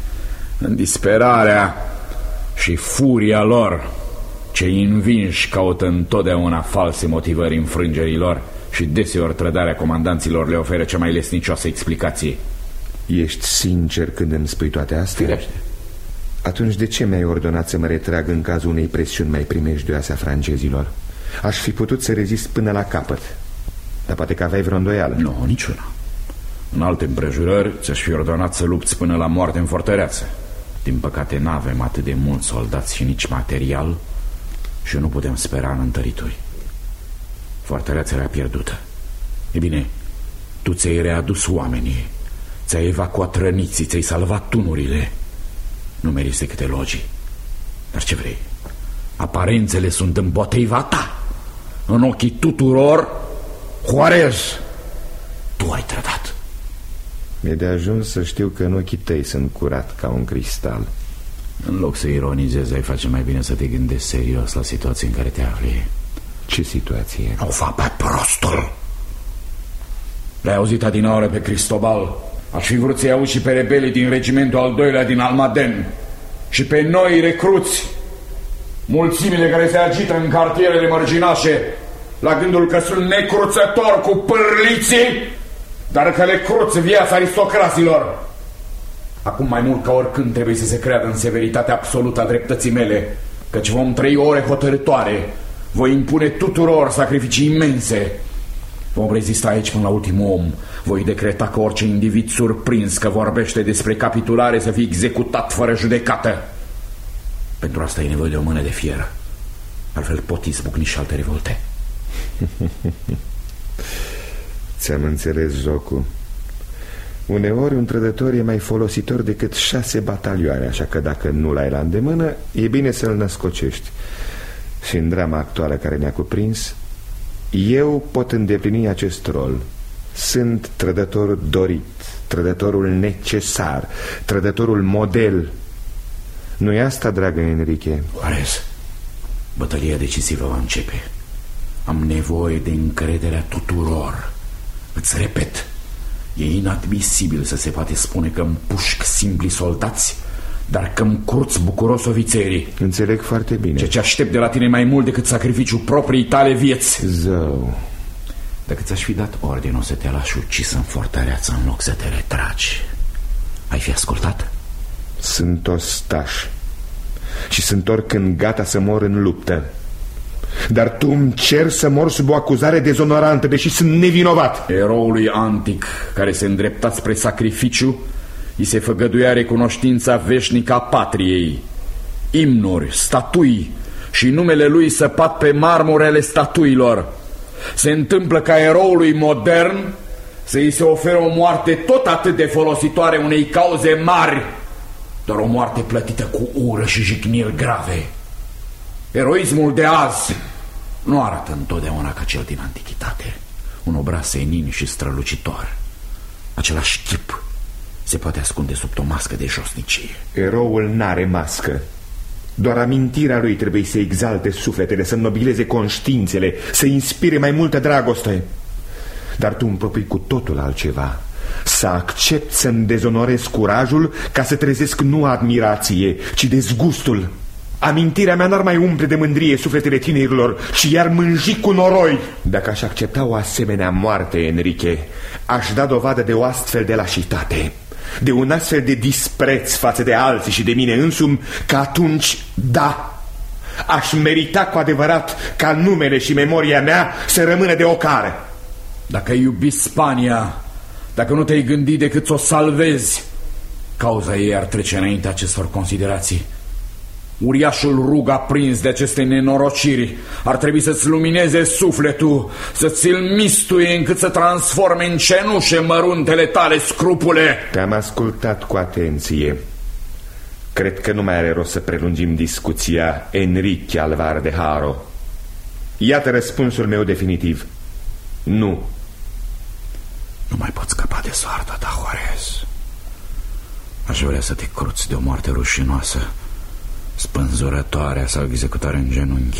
În disperarea și furia lor, cei învinși caută întotdeauna false motivări înfrângerilor și deseori trădarea comandanților le oferă cea mai lesnicioasă explicație. Ești sincer când îmi spui toate astea? Firește. Atunci de ce mi-ai ordonat să mă retrag în cazul unei presiuni mai primejdioase a francezilor? Aș fi putut să rezist până la capăt, dar poate că aveai vreo îndoială. Nu, niciuna. În alte împrejurări ți-aș fi ordonat să lupți până la moarte în fortăreață. Din păcate n-avem atât de mulți soldați și nici material și nu putem spera în întărituri. Fortăreața era pierdută. E bine, tu ți-ai readus oamenii, ți-ai evacuat răniții, ți-ai salvat tunurile. Nu meriți decât elogii. Dar ce vrei? Aparențele sunt împotriva ta. În ochii tuturor, Juarez, tu ai trădat. E de ajuns să știu că în ochii tăi sunt curat ca un cristal. În loc să ironizezi, ai face mai bine să te gândești serios la situația în care te afli. Ce situație? Au fapat prostul. L-ai auzit adinaore pe Cristobal. Aș fi vrut să-i auzi și pe rebelii din regimentul al doilea din Almaden. Și pe noi recruți, mulțimile care se agită în cartierele mărginașe, la gândul că sunt necruțători cu pârliții, dar că le cruță viața aristocraților. Acum mai mult ca oricând trebuie să se creadă în severitatea absolută a dreptății mele, căci vom trăi ore hotărătoare. Voi impune tuturor sacrificii imense. Vom rezista aici până la ultimul om. Voi decreta că orice individ surprins că vorbește despre capitulare să fie executat fără judecată. Pentru asta e nevoie de o mână de fier. Altfel pot izbucni și alte revolte. Ți-am înțeles jocul. Uneori un trădător e mai folositor decât șase batalioane, așa că dacă nu l-ai la îndemână, e bine să-l născocești. Și în drama actuală care ne-a cuprins, eu pot îndeplini acest rol. Sunt trădătorul dorit, trădătorul necesar, trădătorul model. Nu-i asta, dragă Enrique? Juarez, bătălia decisivă va începe. Am nevoie de încrederea tuturor. Îți repet, e inadmisibil să se poate spune că împușc simpli soldați, dar că îmi curți bucuros ofițerii. Înțeleg foarte bine. Ceea ce aștept de la tine mai mult decât sacrificiul proprii tale vieți. Zău. Dacă ți-aș fi dat ordinul să te lași ucis în fortăreață în loc să te retragi, ai fi ascultat? Sunt ostaș și sunt oricând gata să mor în luptă. Dar tu îmi cer să mor sub o acuzare dezonorantă, deși sunt nevinovat. Eroului antic care se îndrepta spre sacrificiu, îi se făgăduia recunoștința veșnică a patriei. Imnuri, statui și numele lui săpat pe marmurele statuilor. Se întâmplă ca eroului modern să îi se oferă o moarte tot atât de folositoare unei cauze mari, doar o moarte plătită cu ură și jigniri grave. Eroismul de azi nu arată întotdeauna ca cel din antichitate. Un obraz senin și strălucitor. Același chip se poate ascunde sub o mască de josnicie. Eroul n-are mască. Doar amintirea lui trebuie să exalte sufletele, să înnobileze conștiințele, să inspire mai multă dragoste. Dar tu îmi propui cu totul altceva. Să accept să-mi dezonorez curajul ca să trezesc nu admirație, ci dezgustul. Amintirea mea n-ar mai umple de mândrie sufletele tinerilor, ci iar mânji cu noroi. Dacă aș accepta o asemenea moarte, Enrique, aș da dovadă de o astfel de lașitate, de un astfel de dispreț față de alții și de mine însumi, că atunci, da, aș merita cu adevărat ca numele și memoria mea să rămână de ocară. Dacă iubi Spania, dacă nu te-ai gândit decât să o salvezi, cauza ei ar trece înainte acestor considerații. Uriașul rug aprins de aceste nenorociri ar trebui să-ți lumineze sufletul, să ți-l mistuie încât să transforme în cenușe măruntele tale scrupule. Te-am ascultat cu atenție. Cred că nu mai are rost să prelungim discuția, Enrique Alvar de Haro. Iată răspunsul meu definitiv. Nu. Nu mai poți scăpa de soarta ta, Juarez. Aș vrea să te cruți de o moarte rușinoasă, spânzurătoarea sau executare în genunchi.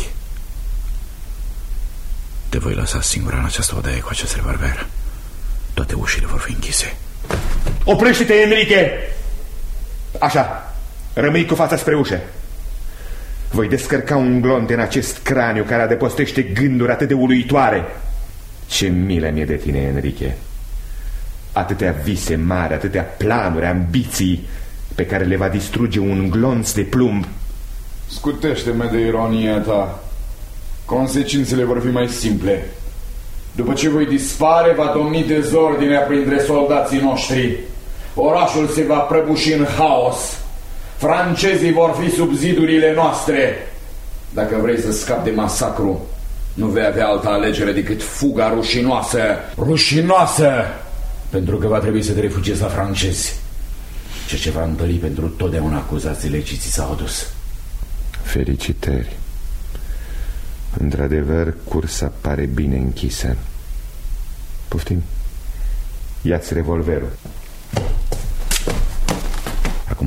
Te voi lăsa singur în această odaie cu acest revolver. Toate ușile vor fi închise. Oprește-te, Enrique! Așa, rămâi cu fața spre ușă. Voi descărca un glonț în acest craniu care adăpostește gânduri atât de uluitoare. Ce milă mi-e de tine, Enrique. Atâtea vise mari, atâtea planuri, ambiții pe care le va distruge un glonț de plumb. Scutește-mă de ironia ta. Consecințele vor fi mai simple. După ce voi dispare, va domni dezordinea printre soldații noștri. Orașul se va prăbuși în haos. Francezii vor fi sub zidurile noastre. Dacă vrei să scapi de masacru, nu vei avea altă alegere decât fuga rușinoasă. Rușinoasă! Pentru că va trebui să te refugiezi la francezi, ceea ce va întări pentru totdeauna acuzațiile ce ți s-au adus. Felicitări. Într-adevăr, cursa pare bine închisă. Poftim. Ia-ți revolverul.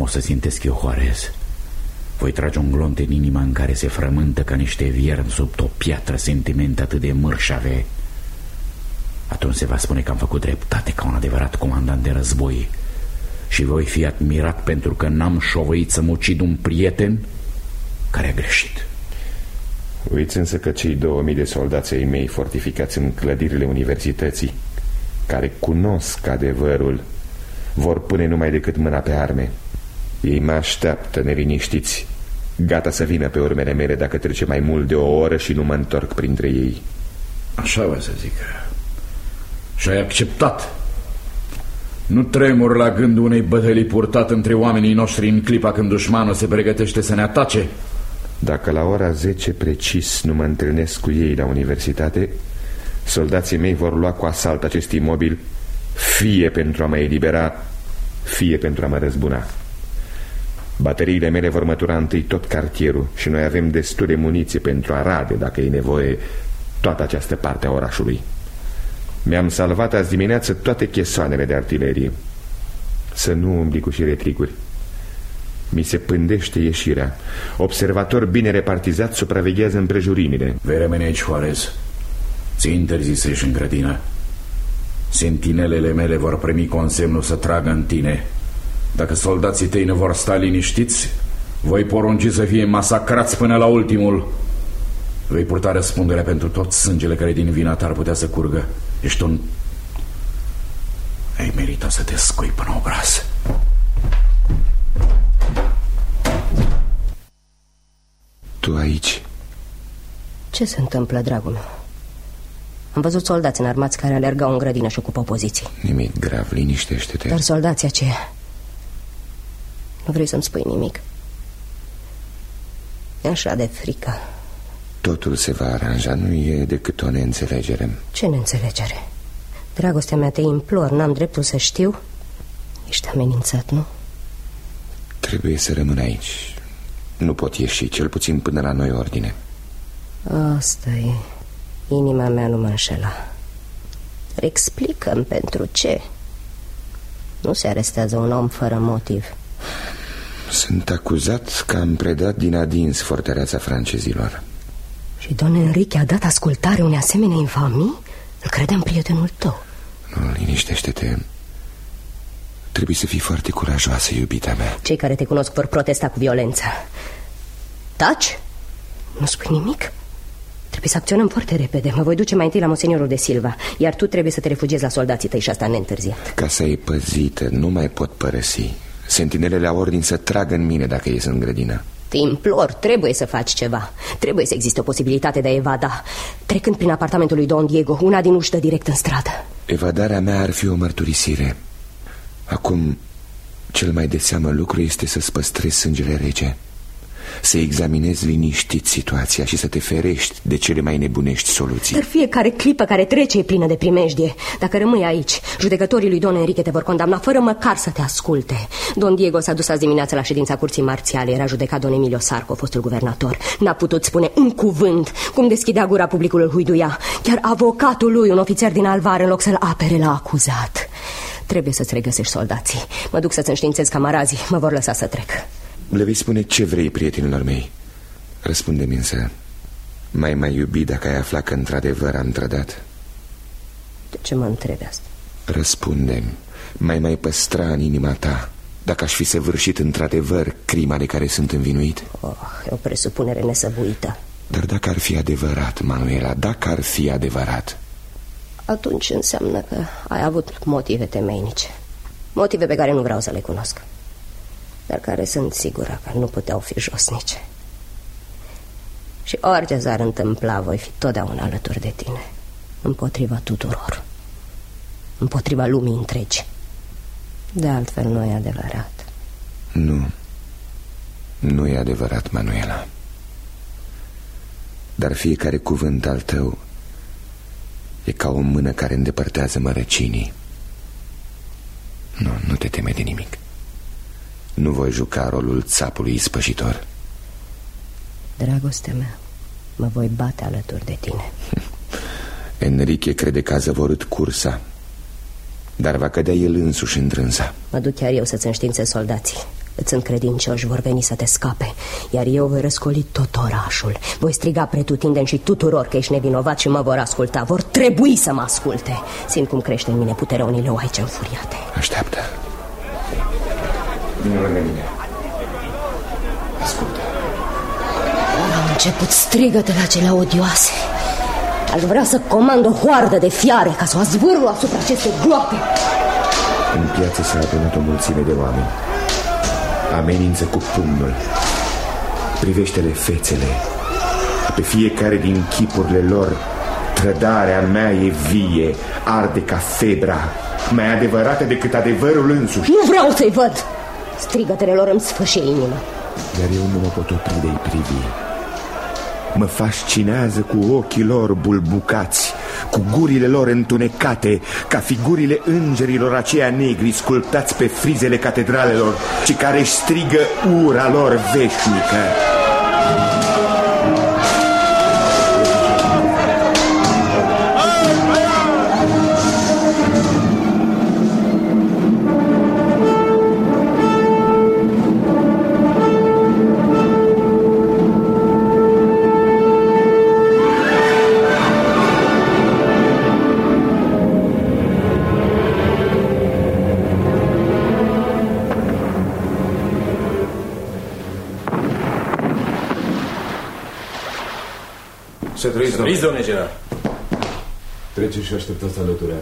o să țintesc eu, Juarez. Voi trage un glonț în inima în care se frământă ca niște vierni sub o piatră sentimente atât de mărșave. Atunci se va spune că am făcut dreptate ca un adevărat comandant de război și voi fi admirat pentru că n-am șovăit să-mi ucid un prieten care a greșit. Uiți însă că cei două mii de soldați ai mei fortificați în clădirile universității, care cunosc adevărul, vor pune numai decât mâna pe arme. Ei mă așteaptă neliniștiți, gata să vină pe urmele mele dacă trece mai mult de o oră și nu mă întorc printre ei. Așa va să zic. Și ai acceptat. Nu tremur la gândul unei bătălii purtate între oamenii noștri în clipa când dușmanul se pregătește să ne atace? Dacă la ora zece precis nu mă întâlnesc cu ei la universitate, soldații mei vor lua cu asalt acest imobil, fie pentru a mă elibera, fie pentru a mă răzbuna. Bateriile mele vor mătura întâi tot cartierul și noi avem destule muniție pentru a rade, dacă e nevoie, toată această parte a orașului. Mi-am salvat azi dimineață toate chesoanele de artilerie. Să nu umbli cu șiretricuri. Mi se pândește ieșirea. Observator bine repartizat supraveghează împrejurimile. Vei rămâne aici, Juarez. Ți-i interzis să ieși în grădină. Sentinelele mele vor primi consemnul să tragă în tine. Dacă soldații tăi nu vor sta liniștiți, voi porunci să fie masacrați până la ultimul. Vei purta răspunderea pentru tot sângele care din vina ta ar putea să curgă. Ești un... Ai meritat să te scui până obraz. Tu aici? Ce se întâmplă, dragul meu? Am văzut soldați înarmați care alergau în grădină și ocupau poziții. Nimic grav, liniștește-te. Dar soldații aceia... Nu vrei să-mi spui nimic? E așa de frică. Totul se va aranja, nu e decât o neînțelegere. Ce neînțelegere? Dragostea mea, te implor, n-am dreptul să știu? Ești amenințat, nu? Trebuie să rămân aici. Nu pot ieși, cel puțin până la noi ordine. Asta e. Inima mea nu mă înșela. Explică-mi pentru ce. Nu se arestează un om fără motiv. Sunt acuzat că am predat din adins fortăreața francezilor. Și Don Enrique a dat ascultare unei asemenea infamii? Îl credeam prietenul tău. Nu, liniștește-te. Trebuie să fii foarte curajoasă, iubita mea. Cei care te cunosc vor protesta cu violență. Taci? Nu spui nimic? Trebuie să acționăm foarte repede. Mă voi duce mai întâi la Monseniorul de Silva, iar tu trebuie să te refugiezi la soldații tăi și asta neîntârziat. Casa e păzită, nu mai pot părăsi. Sentinelele au ordin să tragă în mine dacă ies în grădină. Te implor, trebuie să faci ceva. Trebuie să existe o posibilitate de a evada. Trecând prin apartamentul lui Don Diego, una din uși dă direct în stradă. Evadarea mea ar fi o mărturisire. Acum, cel mai de seamă lucru este să-ți păstrezi sângele rece, să examinezi liniștit situația și să te ferești de cele mai nebunești soluții. Dar fiecare clipă care trece e plină de primejdie. Dacă rămâi aici, judecătorii lui Don Enrique te vor condamna fără măcar să te asculte. Don Diego s-a dus azi dimineața la ședința curții marțiale. Era judecat Don Emilio Sarco, fostul guvernator. N-a putut spune un cuvânt. Cum deschidea gura, publicul îl huiduia. Chiar avocatul lui, un ofițer din Alvar, în loc să-l apere, l-a acuzat. Trebuie să-ți regăsești soldații. Mă duc să-ți înștiințez camarazii. Mă vor lăsa să trec. Le vei spune ce vrei prietenilor mei. Răspunde-mi însă, m-ai mai iubit dacă ai aflat că într-adevăr am trădat? De ce mă întrebi asta? Răspunde-mi, m-ai mai păstra în inima ta dacă aș fi săvârșit într-adevăr crima de care sunt învinuit? Oh, e o presupunere nesăbuită. Dar dacă ar fi adevărat, Manuela, dacă ar fi adevărat, atunci înseamnă că ai avut motive temeinice. Motive pe care nu vreau să le cunosc, dar care sunt sigură că nu puteau fi josnice. Și orice s-ar întâmpla, voi fi totdeauna alături de tine, împotriva tuturor, împotriva lumii întregi. De altfel nu e adevărat. Nu, nu e adevărat, Manuela. Dar fiecare cuvânt al tău e ca o mână care îndepărtează mărăcinii. Nu, nu te teme de nimic. Nu voi juca rolul țapului ispășitor. Dragostea mea, mă voi bate alături de tine. Enrique crede că a zăvorât cursa, dar va cădea el însuși în drânsa. Mă duc chiar eu să-ți înștiințez soldații. Îți sunt credincioși, vor veni să te scape, iar eu voi răscoli tot orașul. Voi striga pretutindeni și tuturor că ești nevinovat și mă vor asculta. Vor trebui să mă asculte. Simt cum crește în mine puterea unei leoaice înfuriate. Așteaptă. Vine lângă mine. Ascultă. Am început strigătele acelea odioase. Aș vrea să comand o hoardă de fiare ca să o zvârlu asupra acestei groape. În piață s-a adunat o mulțime de oameni. Amenință cu pumnul. Privește-le fețele. Pe fiecare din chipurile lor trădarea mea e vie, arde ca febra, mai adevărată decât adevărul însuși. Nu vreau să-i văd. Strigătele lor îmi sfâșie inima. Dar eu nu mă pot opri de-i privi. Mă fascinează cu ochii lor bulbucați, cu gurile lor întunecate, ca figurile îngerilor aceia negri sculptați pe frizele catedralelor, ci care își strigă ura lor veșnică. Să trăiți, domnule. domnule general. Trece și așteptați alăturea.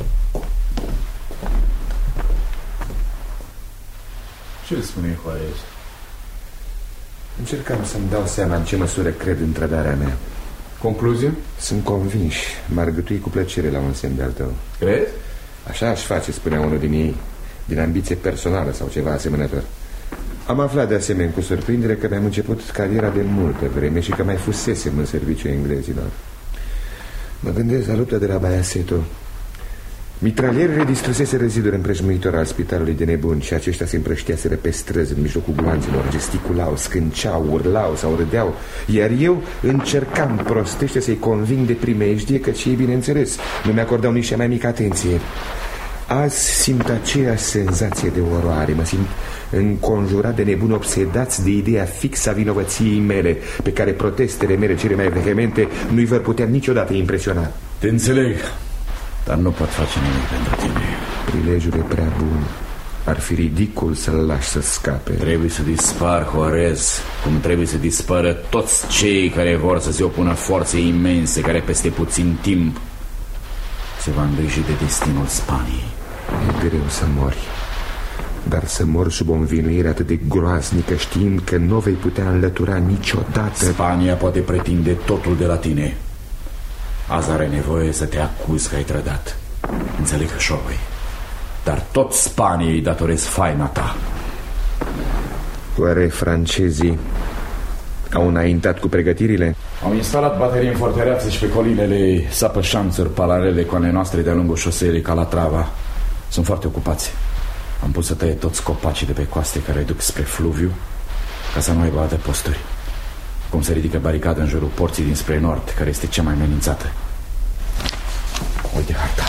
Ce îți spune Juarez? Încercam să-mi dau seama în ce măsură cred în trădarea mea. Concluzie? Sunt convinși. M-ar gătui cu plăcere la un semn de-al tău. Crezi? Așa aș face, spunea unul din ei, din ambiție personală sau ceva asemănător. Am aflat de asemenea cu surprindere că mi-am început cariera de multă vreme și că mai fusesem în serviciul englezilor. Mă gândesc la lupta de la Bayaceto. Mitralierele distrusese rezidul împrejmuitor al spitalului de nebuni și aceștia se împrăștiaseră pe străzi în mijlocul gloanților, gesticulau, scânceau, urlau sau râdeau, iar eu încercam prostește să-i conving de primejdie, căci ei, bineînțeles, nu mi-acordau nici cea mai mică atenție. Azi simt aceeași senzație de oroare. Mă simt înconjurat de nebuni obsedați de ideea fixă a vinovăției mele, pe care protestele mele cele mai vehemente nu-i vor putea niciodată impresiona. Te înțeleg, dar nu pot face nimic pentru tine. Prilejul e prea bun. Ar fi ridicol să-l lași să scape. Trebuie să dispar, Juarez, cum trebuie să dispară toți cei care vor să se opună forței imense care peste puțin timp se va îngriji de destinul Spaniei. E greu să mori, dar să mori sub o învinuire atât de groaznică, știind că nu vei putea înlătura niciodată. Spania poate pretinde totul de la tine. Azi are nevoie să te acuzi că ai trădat. Înțeleg că șovăi, dar tot Spaniei îi datorezi faina ta. Oare francezii au înaintat cu pregătirile? Au instalat baterii în fortăreață și pe colinele sapă șanțuri paralele cu ale noastre de-a lungul șoseei Calatrava. Sunt foarte ocupați. Am pus să tăie toți copacii de pe coaste care duc spre fluviu, ca să nu aibă alte posturi. Cum se ridică baricada în jurul porții dinspre nord, care este cea mai amenințată. Uite harta.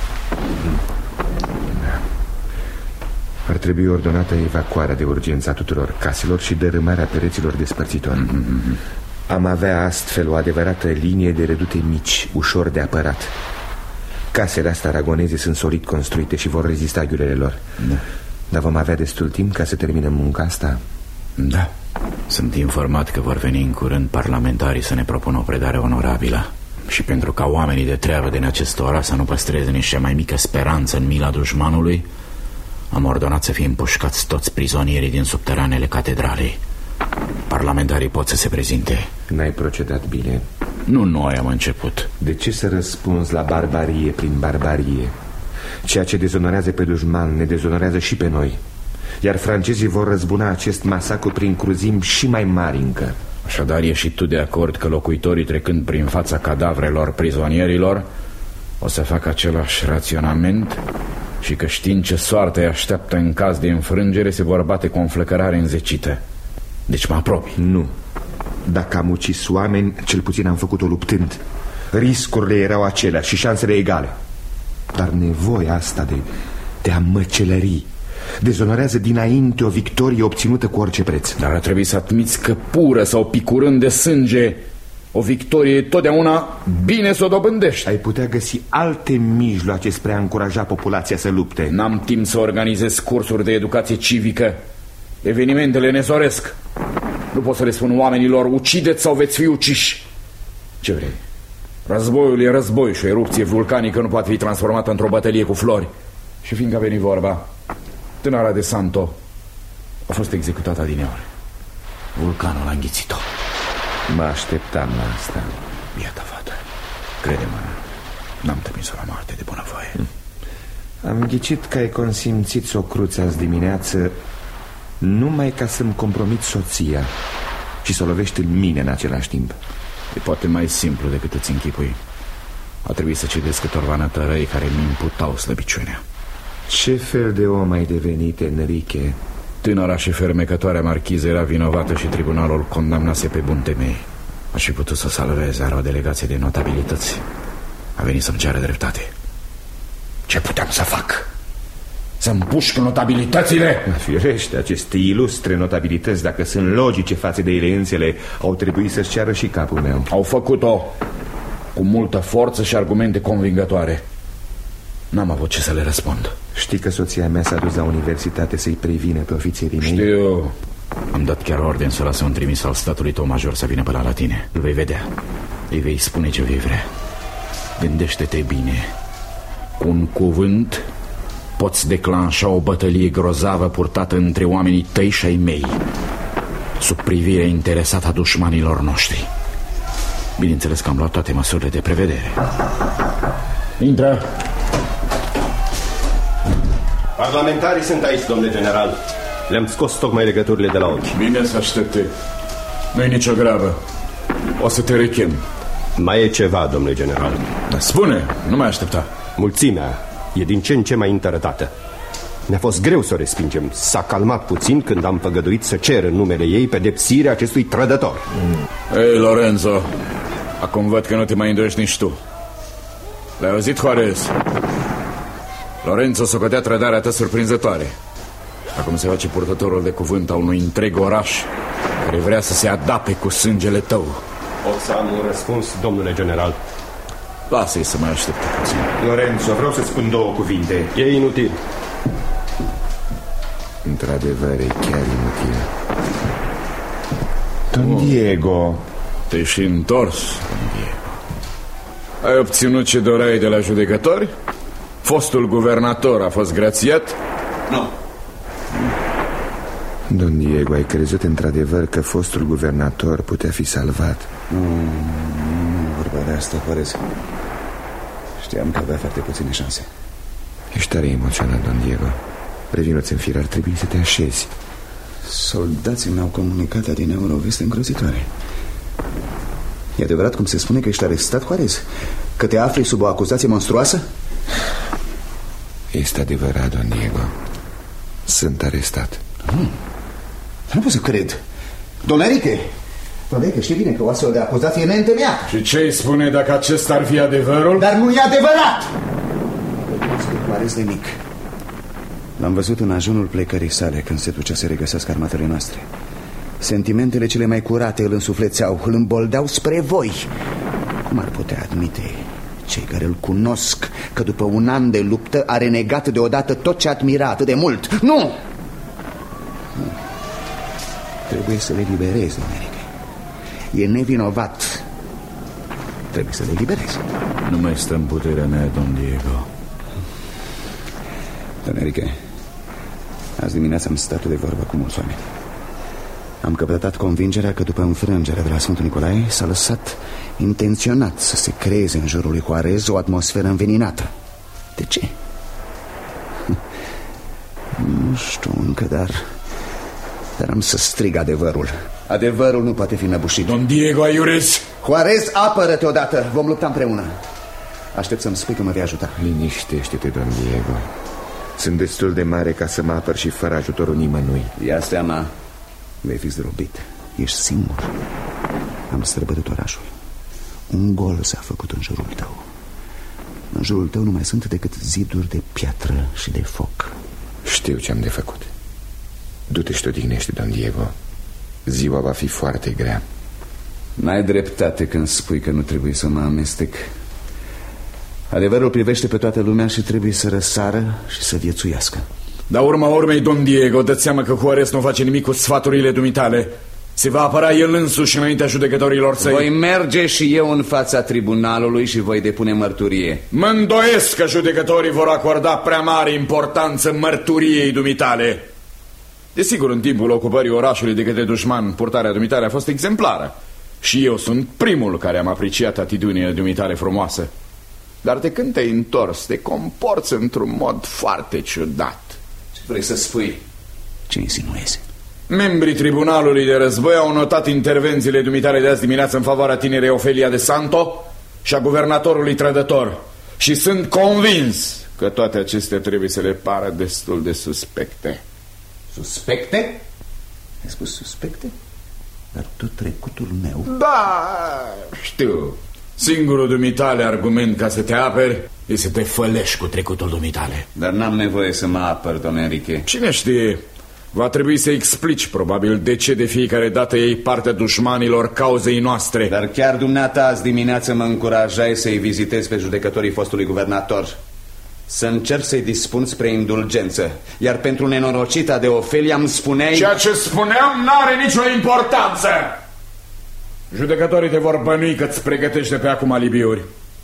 Ar trebui ordonată evacuarea de urgență a tuturor caselor și dărâmarea pereților despărțitori. Mm-hmm. Am avea astfel o adevărată linie de redute mici, ușor de apărat. Casele astea aragoneze sunt solid construite și vor rezista ghiulele lor. Da. Dar vom avea destul timp ca să terminăm munca asta? Da. Sunt informat că vor veni în curând parlamentarii să ne propună o predare onorabilă. Și pentru ca oamenii de treabă din acest oraș să nu păstreze nici cea mai mică speranță în mila dușmanului, am ordonat să fie împușcați toți prizonierii din subteranele catedralei. Parlamentarii pot să se prezinte. N-ai procedat bine. Nu noi am început. De ce să răspunzi la barbarie prin barbarie? Ceea ce dezonorează pe dușman ne dezonorează și pe noi. Iar francezii vor răzbuna acest masacru prin cruzimi și mai mari încă. Așadar ești și tu de acord că locuitorii trecând prin fața cadavrelor prizonierilor o să facă același raționament și că știind ce soartă îi așteaptă în caz de înfrângere se vor bate cu o înflăcărare înzecită. Deci mă apropii. Nu. Dacă am ucis oameni, cel puțin am făcut-o luptând. Riscurile erau aceleași și șansele egale. Dar nevoia asta de, de a măcelări, dezonorează dinainte o victorie obținută cu orice preț. Dar ar trebui să admiți că pură sau picurând de sânge, o victorie totdeauna bine să o dobândești. Ai putea găsi alte mijloace spre a încuraja populația să lupte. N-am timp să organizez cursuri de educație civică. Evenimentele ne zoresc. Nu pot să le spun oamenilor: ucideți sau veți fi uciși. Ce vrei? Războiul e război și o erupție vulcanică nu poate fi transformată într-o bătălie cu flori. Și fiindcă a venit vorba, tânăra de Santo a fost executată adineori. Vulcanul a înghițit-o. Mă așteptam la asta. Biata fată, crede-mă, n-am trimis-o la moarte de bunăvoie. hm. Am ghicit că ai consimțit să o cruți azi dimineață numai ca să-mi compromit soția și să o lovești în mine în același timp. E poate mai simplu decât îți închipui. A trebuit să cedez câtorva nătărăi care mi imputau slăbiciunea. Ce fel de om ai devenit, Enrique? Tânăra și fermecătoarea marchiză era vinovată și tribunalul condamnase pe bun temei. Aș fi putut să salveze, are o delegație de notabilități. A venit să-mi ceară dreptate. Ce puteam să fac? Să împușc notabilitățile? Firește, aceste ilustre notabilități, dacă sunt logice față de ele însele, au trebuit să-și ceară și capul meu. Au făcut-o cu multă forță și argumente convingătoare. N-am avut ce să le răspund. Știi că soția mea s-a dus la universitate să-i prevină pe ofițerii mei? Știu. Am dat chiar ordin să lasă un trimis al statului tău major să vină până la tine. Îl vei vedea. Îi vei spune ce vei vrea. Gândește-te bine. Cu un cuvânt poți declanșa o bătălie grozavă purtată între oamenii tăi și ai mei, sub privirea interesată a dușmanilor noștri. Bineînțeles că am luat toate măsurile de prevedere. Intră. Parlamentarii sunt aici, domnule general. Le-am scos tocmai legăturile de la ochi. Bine să aștepte. Nu-i nicio grabă. O să te rechem. Mai e ceva, domnule general. Dar spune, nu mai aștepta. Mulțimea e din ce în ce mai întărătată. Ne-a fost greu să o respingem. S-a calmat puțin când am făgăduit să cer în numele ei pedepsirea acestui trădător. mm. Ei, Lorenzo, acum văd că nu te mai îndoiești nici tu. L-ai auzit, Juarez? Lorenzo socotea trădarea ta surprinzătoare. Acum se face purtătorul de cuvânt a unui întreg oraș care vrea să se adape cu sângele tău. Pot să am un răspuns, domnule general? Lasă-i să mai aștepte puțin. Lorenzo, vreau să spun două cuvinte. E inutil. Într-adevăr, e chiar inutil. Don Diego. Te-ai și întors, Don Diego. Ai obținut ce doreai de la judecători? Fostul guvernator a fost grațiat? Nu. Don Diego, ai crezut într-adevăr că fostul guvernator putea fi salvat? Nu, nu vorba de asta, Juarez. Știam că avea foarte puține șanse. Ești tare emoționat, Don Diego. Revinoți în fir, ar trebui să te așezi. Soldații mi-au comunicat adineauri o veste îngrozitoare. E adevărat cum se spune că ești arestat, Juarez? Că te afli sub o acuzație monstruoasă? Este adevărat, Don Diego. Sunt arestat. Nu, nu pot să cred. Don Enrique, Don Enrique, știi bine că o astfel de acuzație e neîntemeiată. Și ce îi spune dacă acesta ar fi adevărul? Dar nu e adevărat! Juarez de mic. L-am văzut în ajunul plecării sale când se ducea să regăsească armatele noastre. Sentimentele cele mai curate îl însuflețeau, îl îmboldeau spre voi. Cum ar putea admite cei care îl cunosc că după un an de luptă a renegat deodată tot ce admira atât de mult? Nu! Nu. Trebuie să le liberezi, Don Enrique. E nevinovat. Trebuie să le liberezi. Nu mai stă în puterea mea, Don Diego. Don Enrique, azi dimineața am stat de vorbă cu mulți oameni. Am căpătat convingerea că după înfrângerea de la Sfântul Nicolae s-a lăsat intenționat să se creeze în jurul lui Juarez o atmosferă înveninată. De ce? Nu știu încă, dar Dar am să strig adevărul. Adevărul nu poate fi năbușit. Don Diego Ayures! Juarez, apără-te odată, vom lupta împreună. Aștept să-mi spui că mă vei ajuta. Liniștește-te, Don Diego. Sunt destul de mare ca să mă apăr și fără ajutorul nimănui. Ia seama, vei fi zdrobit. Ești singur. Am străbătut orașul. Un gol s-a făcut în jurul tău. În jurul tău nu mai sunt decât ziduri de piatră și de foc. Știu ce am de făcut. Du-te și te odihnește, Don Diego. Ziua va fi foarte grea. N-ai dreptate când spui că nu trebuie să mă amestec. Adevărul privește pe toată lumea și trebuie să răsară și să viețuiască. Dar urma urmei, Don Diego, dă-ți seama că Juarez nu face nimic cu sfaturile dumitale. Se va apăra el însuși înaintea judecătorilor săi. Voi merge și eu în fața tribunalului și voi depune mărturie. Mă îndoiesc că judecătorii vor acorda prea mare importanță mărturiei dumitale. Desigur, în timpul ocupării orașului de către dușman, purtarea dumitale a fost exemplară. Și eu sunt primul care am apreciat atitudinea dumitale frumoasă. Dar de când te-ai întors, te comporți într-un mod foarte ciudat. Ce vrei să spui? Ce insinuezi? Membrii tribunalului de război au notat intervențiile dumitale de azi dimineață în favoarea tinerei Ofelia de Santo și a guvernatorului trădător. Și sunt convins că toate acestea trebuie să le pară destul de suspecte. Suspecte? Ai spus suspecte? Dar tot trecutul meu... Da, știu. Singurul dumitale argument ca să te aperi e să te fălești cu trecutul dumitale. Dar n-am nevoie să mă apăr, don Enrique. Cine știe, va trebui să explici probabil de ce de fiecare dată iei partea dușmanilor cauzei noastre. Dar chiar dumneata azi dimineață mă încurajai să-i vizitez pe judecătorii fostului guvernator, să încerc să-i dispun spre indulgență. Iar pentru nenorocita de Ofelia îmi spuneai... Ceea ce spuneam n-are nicio importanță. Judecătorii te vor bănui că-ți pregătește pe acum alibiuri.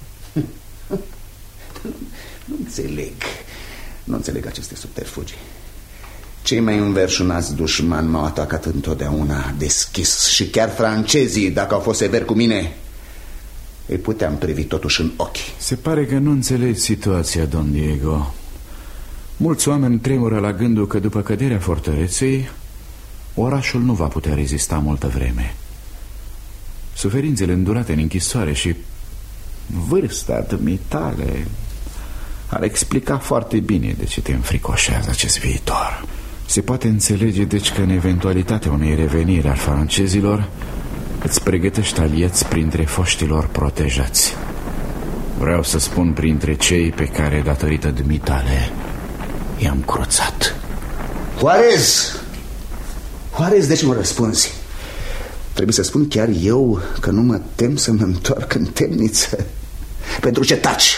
Nu înțeleg. Nu înțeleg aceste subterfugii. Cei mai înverșunați dușmani m-au atacat întotdeauna deschis. Și chiar francezii, dacă au fost severi cu mine, îi puteam privi totuși în ochi. Se pare că nu înțelegi situația, Don Diego. Mulți oameni tremură la gândul că după căderea fortăreței orașul nu va putea rezista multă vreme. Suferințele îndurate în închisoare și vârsta dumitale ar explica foarte bine de ce te înfricoșează acest viitor. Se poate înțelege deci că în eventualitatea unei reveniri al francezilor îți pregătești alieți printre foștilor protejați. Vreau să spun printre cei pe care, datorită dumitale, i-am cruțat. Juarez! Juarez, de ce mă răspunzi? Trebuie să spun chiar eu că nu mă tem să mă întorc în temniță. Pentru ce taci?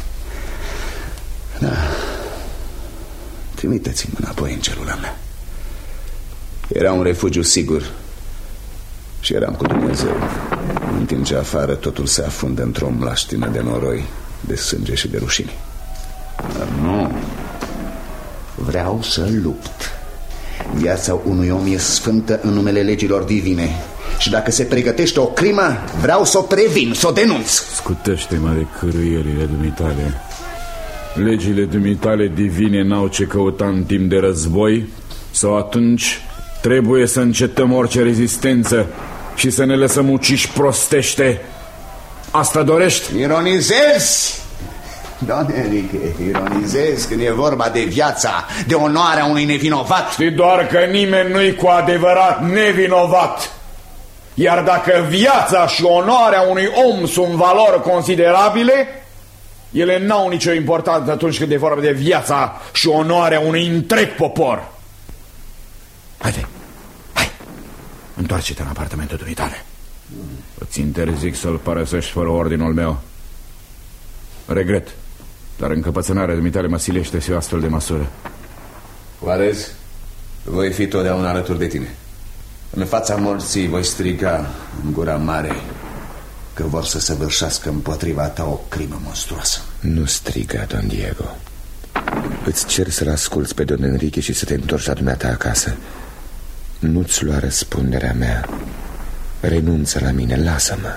Da. Trimiteți-mă înapoi în celula mea. Era un refugiu sigur și eram cu Dumnezeu, în timp ce afară totul se afundă într-o mlaștină de noroi, de sânge și de rușine. Dar nu. Vreau să lupt. Viața unui om e sfântă în numele legilor divine. Și dacă se pregătește o crimă, vreau să o previn, să o denunț. Scutește-mă de cârâierile dumitale. Legile dumitale divine n-au ce căuta în timp de război? Sau atunci trebuie să încetăm orice rezistență și să ne lăsăm uciși prostește? Asta dorești? Ironizezi! Don Enrique, ironizezi când e vorba de viața, de onoarea unui nevinovat. Știi doar că nimeni nu-i cu adevărat nevinovat. Iar dacă viața și onoarea unui om sunt valori considerabile, ele n-au nicio importanță atunci când e vorba de viața și onoarea unui întreg popor. Haide, hai, întoarce-te în apartamentul dumitale. Îți interzic să-l părăsești fără ordinul meu. Regret, dar încăpățânarea dumitale mă silește să iau astfel de măsură. Juarez, voi fi totdeauna alături de tine. În fața morții voi striga în gura mare că vor să săvârșească împotriva ta o crimă monstruoasă. Nu striga, Don Diego. Îți cer să-l asculți pe Don Enrique și să te întorci la dumneata acasă. Nu-ți lua răspunderea mea. Renunță la mine, lasă-mă.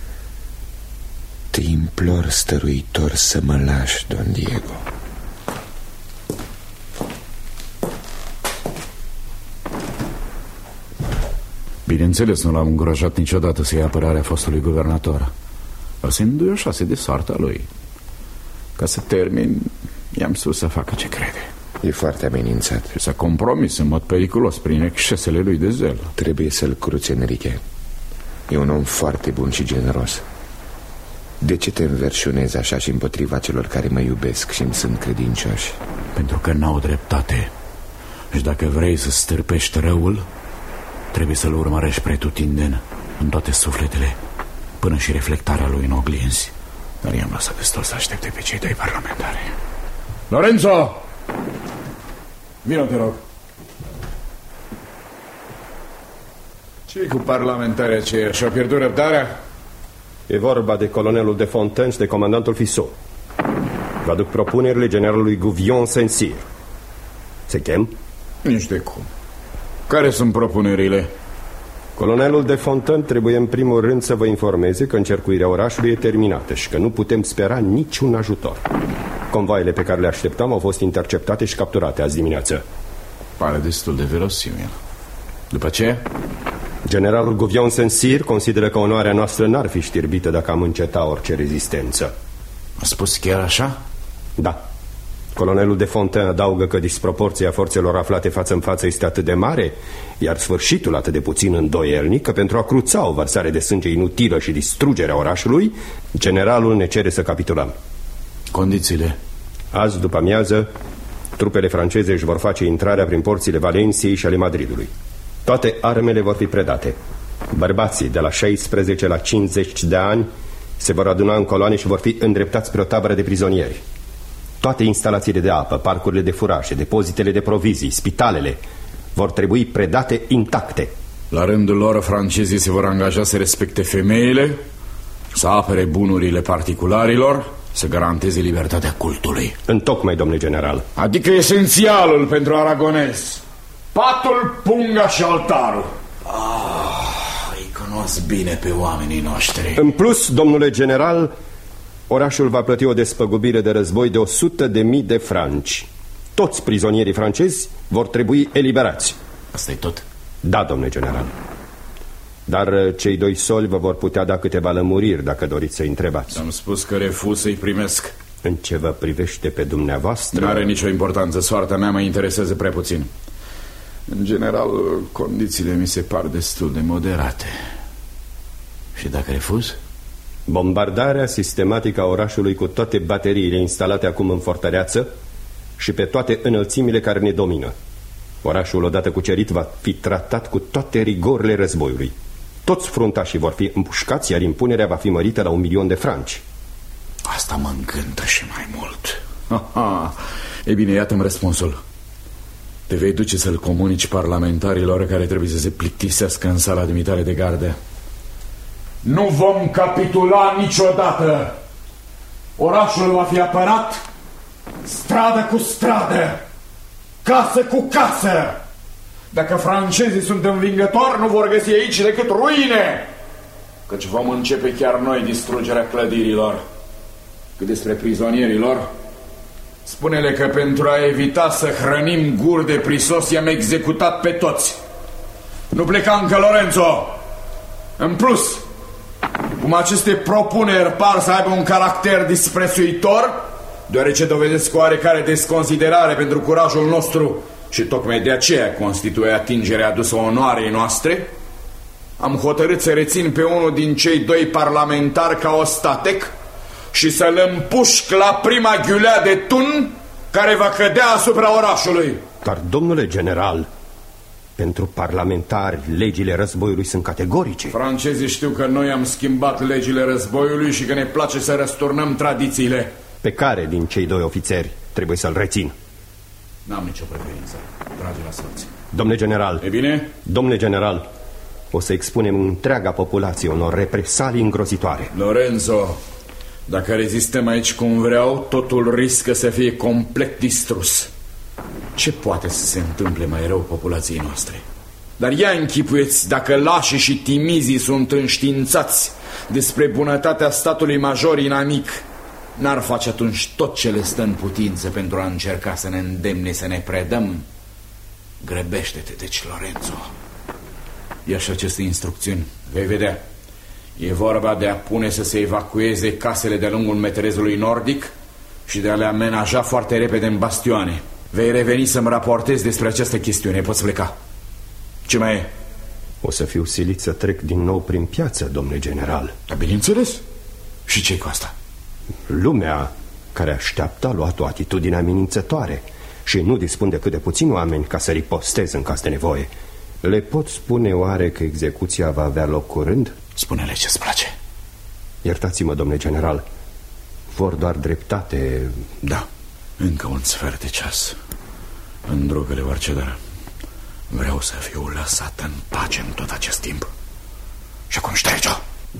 Te implor stăruitor să mă lași, Don Diego. Bineînțeles, nu l-am încurajat niciodată să ia apărarea fostului guvernator. Dar se înduioșase de soarta lui. Ca să termin, i-am spus să facă ce crede. E foarte amenințat. Și s-a compromis în mod periculos prin excesele lui de zel. Trebuie să-l cruți, Enrique. E un om foarte bun și generos. De ce te înverșunezi așa și împotriva celor care mă iubesc și îmi sunt credincioși? Pentru că n-au dreptate. Și dacă vrei să stârpești răul, trebuie să-l urmărești pretutindeni în toate sufletele, până și reflectarea lui în oglinzi. Dar i-am lăsat destul să aștepte pe cei doi parlamentari. Lorenzo! Vino, te rog. Ce-i cu parlamentarii aceia? Și-au pierdut răbdarea? E vorba de colonelul de Fontaine și de comandantul Fissot. Vă aduc propunerile generalului Gouvion Saint-Cyr. Se chem? Nici de cum. Care sunt propunerile? Colonelul de Fontaine trebuie în primul rând să vă informeze că încercuirea orașului e terminată și că nu putem spera niciun ajutor. Convoaiele pe care le așteptam au fost interceptate și capturate azi dimineață. Pare destul de verosimil. După ce? Generalul Gouvion Saint-Cyr consideră că onoarea noastră n-ar fi știrbită dacă am înceta orice rezistență. A spus chiar așa? Da. Colonelul de Fontaine adaugă că disproporția forțelor aflate față în față este atât de mare, iar sfârșitul atât de puțin îndoielnic, că pentru a cruța o vărsare de sânge inutilă și distrugerea orașului, generalul ne cere să capitulăm. Condițiile? Azi, după amiază, trupele franceze își vor face intrarea prin porțile Valenciei și ale Madridului. Toate armele vor fi predate. Bărbații de la șaisprezece la cincizeci de ani se vor aduna în coloane și vor fi îndreptați spre o tabără de prizonieri. Toate instalațiile de apă, parcurile de furaje, depozitele de provizii, spitalele vor trebui predate intacte. La rândul lor, francezii se vor angaja să respecte femeile, să apere bunurile particularilor, să garanteze libertatea cultului. Întocmai, domnule general. Adică esențialul pentru aragonezi: patul, punga și altarul. Ah, îi cunosc bine pe oamenii noștri. În plus, domnule general, orașul va plăti o despăgubire de război de o sută de mii de franci. Toți prizonierii francezi vor trebui eliberați. Asta e tot? Da, domnule general. Dar cei doi soli vă vor putea da câteva lămuriri dacă doriți să întrebați. Am spus că refuz să-i primesc. În ce vă privește pe dumneavoastră... N-are nicio importanță, soarta mea mă interesează prea puțin. În general, condițiile mi se par destul de moderate. Și dacă refuz? Bombardarea sistematică a orașului cu toate bateriile instalate acum în fortăreață și pe toate înălțimile care ne domină. Orașul, odată cucerit, va fi tratat cu toate rigorile războiului. Toți fruntașii vor fi împușcați, iar impunerea va fi mărită la un milion de franci. Asta mă încântă și mai mult. Ha, ha. Ei bine, iată-mi răspunsul. Te vei duce să-l comunici parlamentarilor care trebuie să se plictisească în sala de mitare de gardă. Nu vom capitula niciodată. Orașul va fi apărat stradă cu stradă, casă cu casă. Dacă francezii sunt învingători, nu vor găsi aici decât ruine, căci vom începe chiar noi distrugerea clădirilor. Cât despre prizonierilor, spune-le că pentru a evita să hrănim guri de prisos i-am executat pe toți. Nu pleca încă, Lorenzo. În plus, cum aceste propuneri par să aibă un caracter disprețuitor, deoarece dovedesc oarecare desconsiderare pentru curajul nostru și tocmai de aceea constituie atingerea adusă onoarei noastre, am hotărât să rețin pe unul din cei doi parlamentari ca ostatec și să-l împușc la prima ghiulea de tun care va cădea asupra orașului. Dar, domnule general, pentru parlamentari legile războiului sunt categorice. Francezii știu că noi am schimbat legile războiului și că ne place să răsturnăm tradițiile. Pe care din cei doi ofițeri trebuie să-l rețin? N-am nicio preferință, dragi la soți. Domnule general. E bine? Domnule general, o să expunem întreaga populație unor represalii îngrozitoare. Lorenzo, dacă rezistăm aici cum vreau, totul riscă să fie complet distrus. Ce poate să se întâmple mai rău populației noastre? Dar ia închipuieți, dacă lașii și timizii sunt înștiințați despre bunătatea statului major inamic, n-ar face atunci tot ce le stă în putință pentru a încerca să ne îndemne să ne predăm? Grăbește-te, deci, Lorenzo. Ia și aceste instrucțiuni, vei vedea. E vorba de a pune să se evacueze casele de-a lungul meterezului nordic și de a le amenaja foarte repede în bastioane. Vei reveni să-mi raportezi despre această chestiune. Poți pleca. Ce mai e? O să fiu silit să trec din nou prin piață, domnule general. Da, bineînțeles. Și ce-i cu asta? Lumea care așteaptă a luat o atitudine amenințătoare și nu dispun decât de puțini oameni ca să riposteze în caz de nevoie. Le pot spune oare că execuția va avea loc curând? Spune-le ce-ți place. Iertați-mă, domnule general, vor doar dreptate. Da, încă un sfert de ceas. În drogele Varcedar. Vreau să fiu lăsat în pace în tot acest timp. Și acum șterge-o.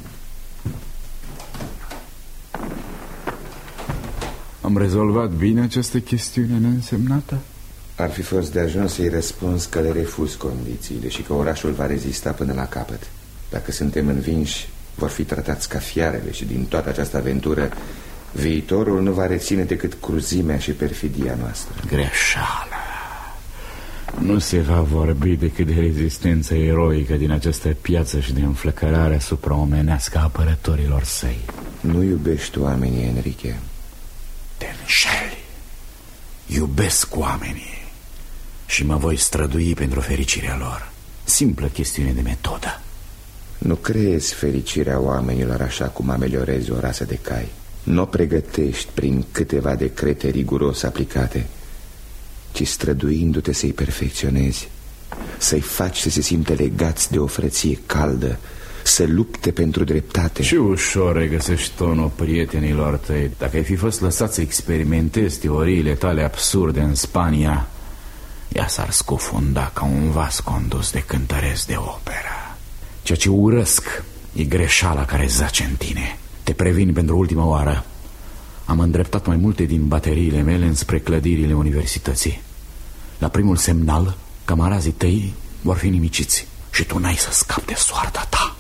Am rezolvat bine această chestiune neînsemnată? Ar fi fost de ajuns să-i răspuns că le refuz condițiile și că orașul va rezista până la capăt. Dacă suntem învinși, vor fi tratați ca fiarele și din toată această aventură viitorul nu va reține decât cruzimea și perfidia noastră. Greșeală. Nu se va vorbi decât de rezistența eroică din această piață și de înflăcărarea supraomenească a apărătorilor săi. Nu iubești oamenii, Enrique. Te înșeli. Iubesc oamenii și mă voi strădui pentru fericirea lor. Simplă chestiune de metodă. Nu creezi fericirea oamenilor așa cum ameliorezi o rasă de cai. Nu o pregătești prin câteva decrete riguros aplicate, ci străduindu-te să-i perfecționezi, să-i faci să se simtă legați de o frăție caldă, să lupte pentru dreptate. Ce ușor regăsești tonul prietenilor tăi. Dacă ai fi fost lăsat să experimentezi teoriile tale absurde în Spania, ea s-ar scufunda ca un vas condus de cântăresc de operă. Ceea ce urăsc e greșeala care zace în tine. Te previn pentru ultima oară. Am îndreptat mai multe din bateriile mele înspre clădirile universității. La primul semnal, camarazii tăi vor fi nimiciți și tu n-ai să scapi de soarta ta.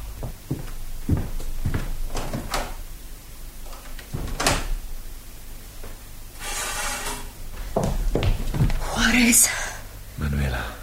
Juarez. Manuela,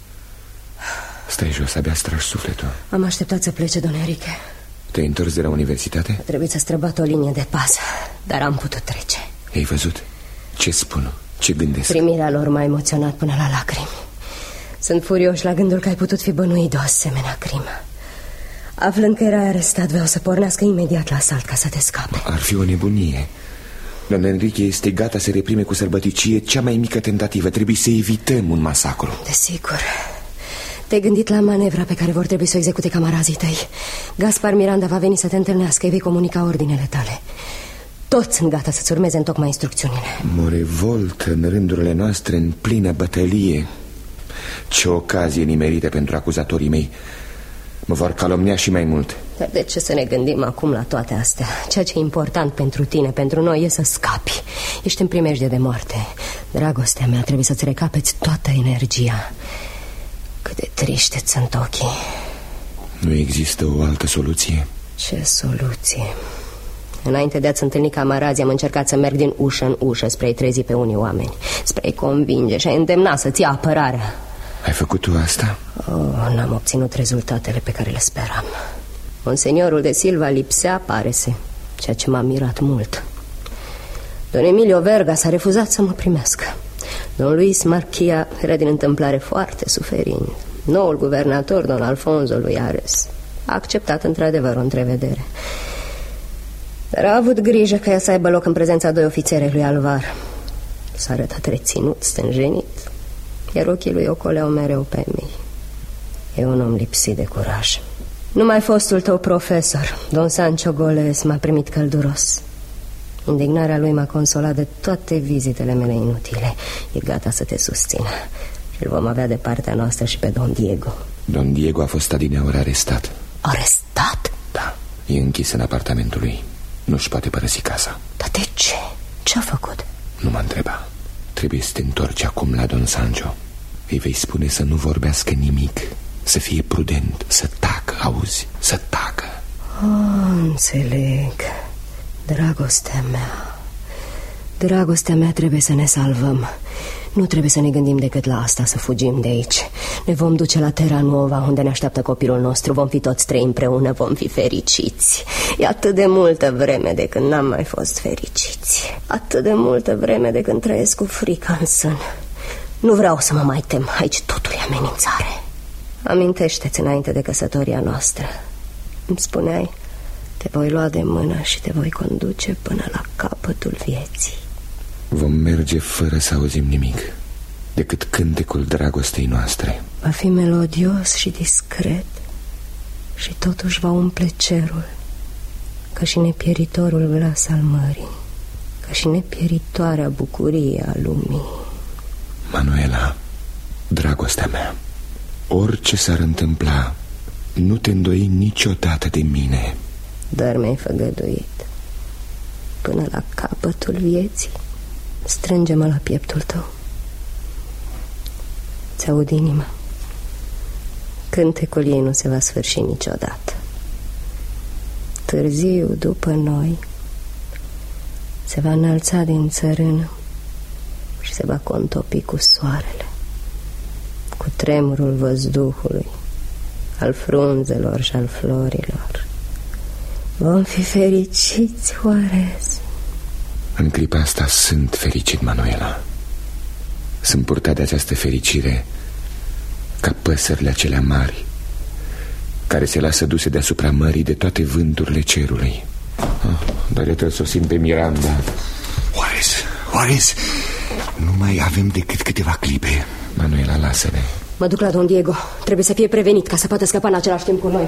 stai jos, abia stragi sufletul. Am așteptat să plece, don Enrique. Te-ai întors de la universitate? A trebuit să străbat o linie de pas, dar am putut trece. Ai văzut? Ce spun? Ce gândesc? Primirea lor m-a emoționat până la lacrimi. Sunt furioși la gândul că ai putut fi bănuit de o asemenea crimă. Aflând că erai arestat, vreau să pornească imediat la asalt ca să te scape. Ar fi o nebunie. Don Enrique este gata să reprime cu sărbăticie cea mai mică tentativă. Trebuie să evităm un masacru. Desigur. Te-ai gândit la manevra pe care vor trebui să o execute camarazii tăi. Gaspar Miranda va veni să te întâlnească. Îi vei comunica ordinele tale. Toți sunt gata să-ți urmeze în tocmai instrucțiunile. Mă revolt în rândurile noastre în plină bătălie. Ce ocazie nimerită pentru acuzatorii mei. Mă vor calomnia și mai mult. Dar de ce să ne gândim acum la toate astea? Ceea ce e important pentru tine, pentru noi, e să scapi. Ești în primejdie de moarte. Dragostea mea, trebuie să-ți recapeți toată energia. Cât de triști sunt ochii. Nu există o altă soluție? Ce soluție? Înainte de a-ți întâlni camarazii, am încercat să merg din ușă în ușă spre a-i trezi pe unii oameni, spre a-i convinge și a-i îndemna să-ți ia apărarea. Ai făcut tu asta? Oh, n-am obținut rezultatele pe care le speram. Monseniorul de Silva lipsea, pare-se, ceea ce m-a mirat mult. Don Emilio Verga s-a refuzat să mă primească. Don Luis Marchia era din întâmplare foarte suferind. Noul guvernator, don Alfonso Luiares, a acceptat într-adevăr o întrevedere, dar a avut grijă ca ea să aibă loc în prezența doi ofițeri lui Alvar. S-a arătat reținut, stânjenit, iar ochii lui ocoleau mereu pe mei. E un om lipsit de curaj. Numai fostul tău profesor, don Sancho Goles, m-a primit călduros. Indignarea lui m-a consolat de toate vizitele mele inutile. E gata să te susțină și îl vom avea de partea noastră și pe don Diego. Don Diego a fost adineauri arestat. Arestat? Da, e închis în apartamentul lui. Nu-și poate părăsi casa. Dar de ce? Ce-a făcut? Nu mă întreba. Trebuie să te întorci acum la don Sancho. Îi vei spune să nu vorbească nimic, să fie prudent, să tacă, auzi, să tacă. Oh, înțeleg. Dragostea mea, dragostea mea, trebuie să ne salvăm. Nu trebuie să ne gândim decât la asta, să fugim de aici. Ne vom duce la Terra Nova, unde ne așteaptă copilul nostru. Vom fi toți trei împreună, vom fi fericiți. E atât de multă vreme de când n-am mai fost fericiți. Atât de multă vreme de când trăiesc cu frică în sân. Nu vreau să mă mai tem, aici totul e amenințare. Amintește-ți înainte de căsătoria noastră. Îmi spuneai, Te voi lua de mână și te voi conduce până la capătul vieții. Vom merge fără să auzim nimic decât cântecul dragostei noastre. Va fi melodios și discret și totuși va umple cerul, ca și nepieritorul glas al mării, ca și nepieritoarea bucurie a lumii. Manuela, dragostea mea, orice s-ar întâmpla, nu te îndoi niciodată de mine. Dar mi-ai făgăduit. Până la capătul vieții strânge-mă la pieptul tău. Ți-aud inima. Cântecul ei nu se va sfârși niciodată. Târziu, după noi, se va înălța din țărână și se va contopi cu soarele, cu tremurul văzduhului, al frunzelor și al florilor. Vom fi fericiți, Juarez. În clipa asta sunt fericit, Manuela. Sunt purtat de această fericire ca păsările acelea mari care se lasă duse deasupra mării de toate vânturile cerului. ah, Dar eu trebuie să o simt pe Miranda. Juarez, Juarez, nu mai avem decât câteva clipe. Manuela, lasă-ne. Mă duc la Don Diego. Trebuie să fie prevenit ca să poată scăpa în același timp cu noi.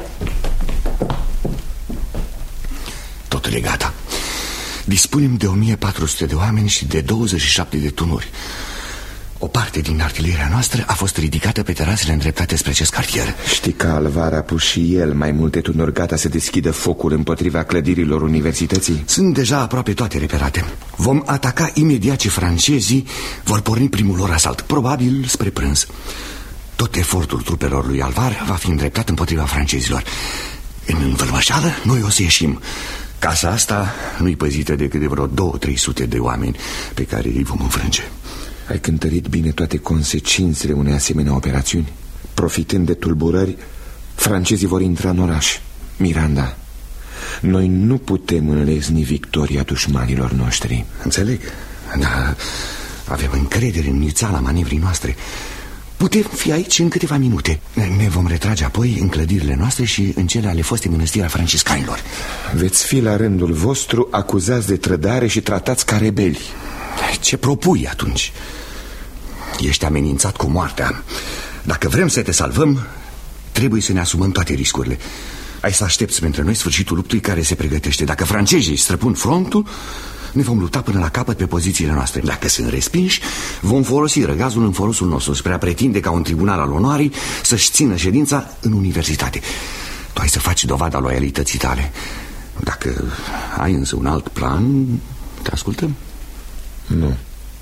Totul e gata. Dispunem de o mie patru sute de oameni și de douăzeci și șapte de tunuri. O parte din artileria noastră a fost ridicată pe terasele îndreptate spre acest cartier. Știi că Alvar a pus și el mai multe tunuri gata să deschidă focul împotriva clădirilor universității? Sunt deja aproape toate reperate. Vom ataca imediat ce francezii vor porni primul lor asalt, probabil spre prânz. Tot efortul trupelor lui Alvar va fi îndreptat împotriva francezilor. În învălmășală noi o să ieșim. Casa asta nu-i păzită decât de vreo două-trei sute de oameni pe care îi vom înfrânge. Ai cântărit bine toate consecințele unei asemenea operațiuni. Profitând de tulburări, francezii vor intra în oraș. Miranda, noi nu putem înlezni victoria dușmanilor noștri. Înțeleg, dar avem încredere în nițala manevrii noastre. Putem fi aici în câteva minute. Ne vom retrage apoi în clădirile noastre și în cele ale fostei mănăstiri a franciscanilor. Veți fi la rândul vostru acuzați de trădare și tratați ca rebeli. Ce propui atunci? Ești amenințat cu moartea. Dacă vrem să te salvăm, trebuie să ne asumăm toate riscurile. Ai să aștepți pentru noi sfârșitul luptului care se pregătește. Dacă francezii străpun frontul, ne vom lupta până la capăt pe pozițiile noastre. Dacă sunt respinși, vom folosi răgazul în folosul nostru spre a pretinde ca un tribunal al onoarei să-și țină ședința în universitate. Tu ai să faci dovada loialității tale. Dacă ai însă un alt plan, te ascultăm. Nu,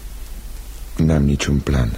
n-am niciun plan.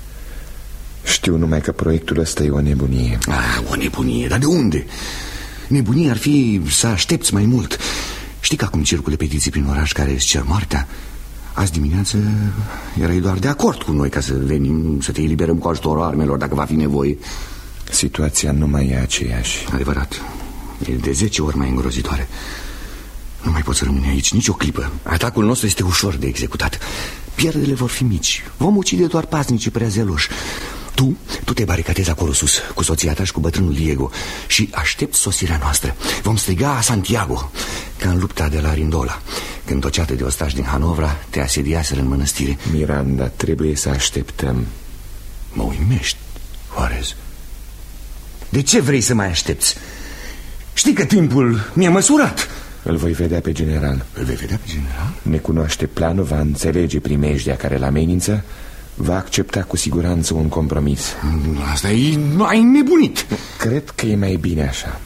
Știu numai că proiectul ăsta e o nebunie. Ah, o nebunie, dar de unde? Nebunie ar fi să aștepți mai mult. Știi că acum circule petiții prin oraș care îți cer moartea? Azi dimineață erai doar de acord cu noi ca să venim să te eliberăm cu ajutorul armelor dacă va fi nevoie. Situația nu mai e aceeași. Adevărat, e de zece ori mai îngrozitoare. Nu mai poți să rămâne aici nici o clipă. Atacul nostru este ușor de executat. Pierderile vor fi mici. Vom ucide doar paznicii prea zeloși. Tu, tu te baricatezi acolo sus cu soția ta și cu bătrânul Diego și aștept sosirea noastră. Vom striga Santiago, ca în lupta de la Rindola, când o ceată de ostași din Hanovra te asediaseră în mănăstire. Miranda, trebuie să așteptăm. Mă uimești, Juarez. De ce vrei să mai aștepți? Știi că timpul mi-e măsurat. Îl voi vedea pe general. Îl vei vedea pe general? Ne cunoaște planul, va înțelege primejdia care îl amenință, va accepta cu siguranță un compromis. Asta e... ai nebunit. Cred că e mai bine așa.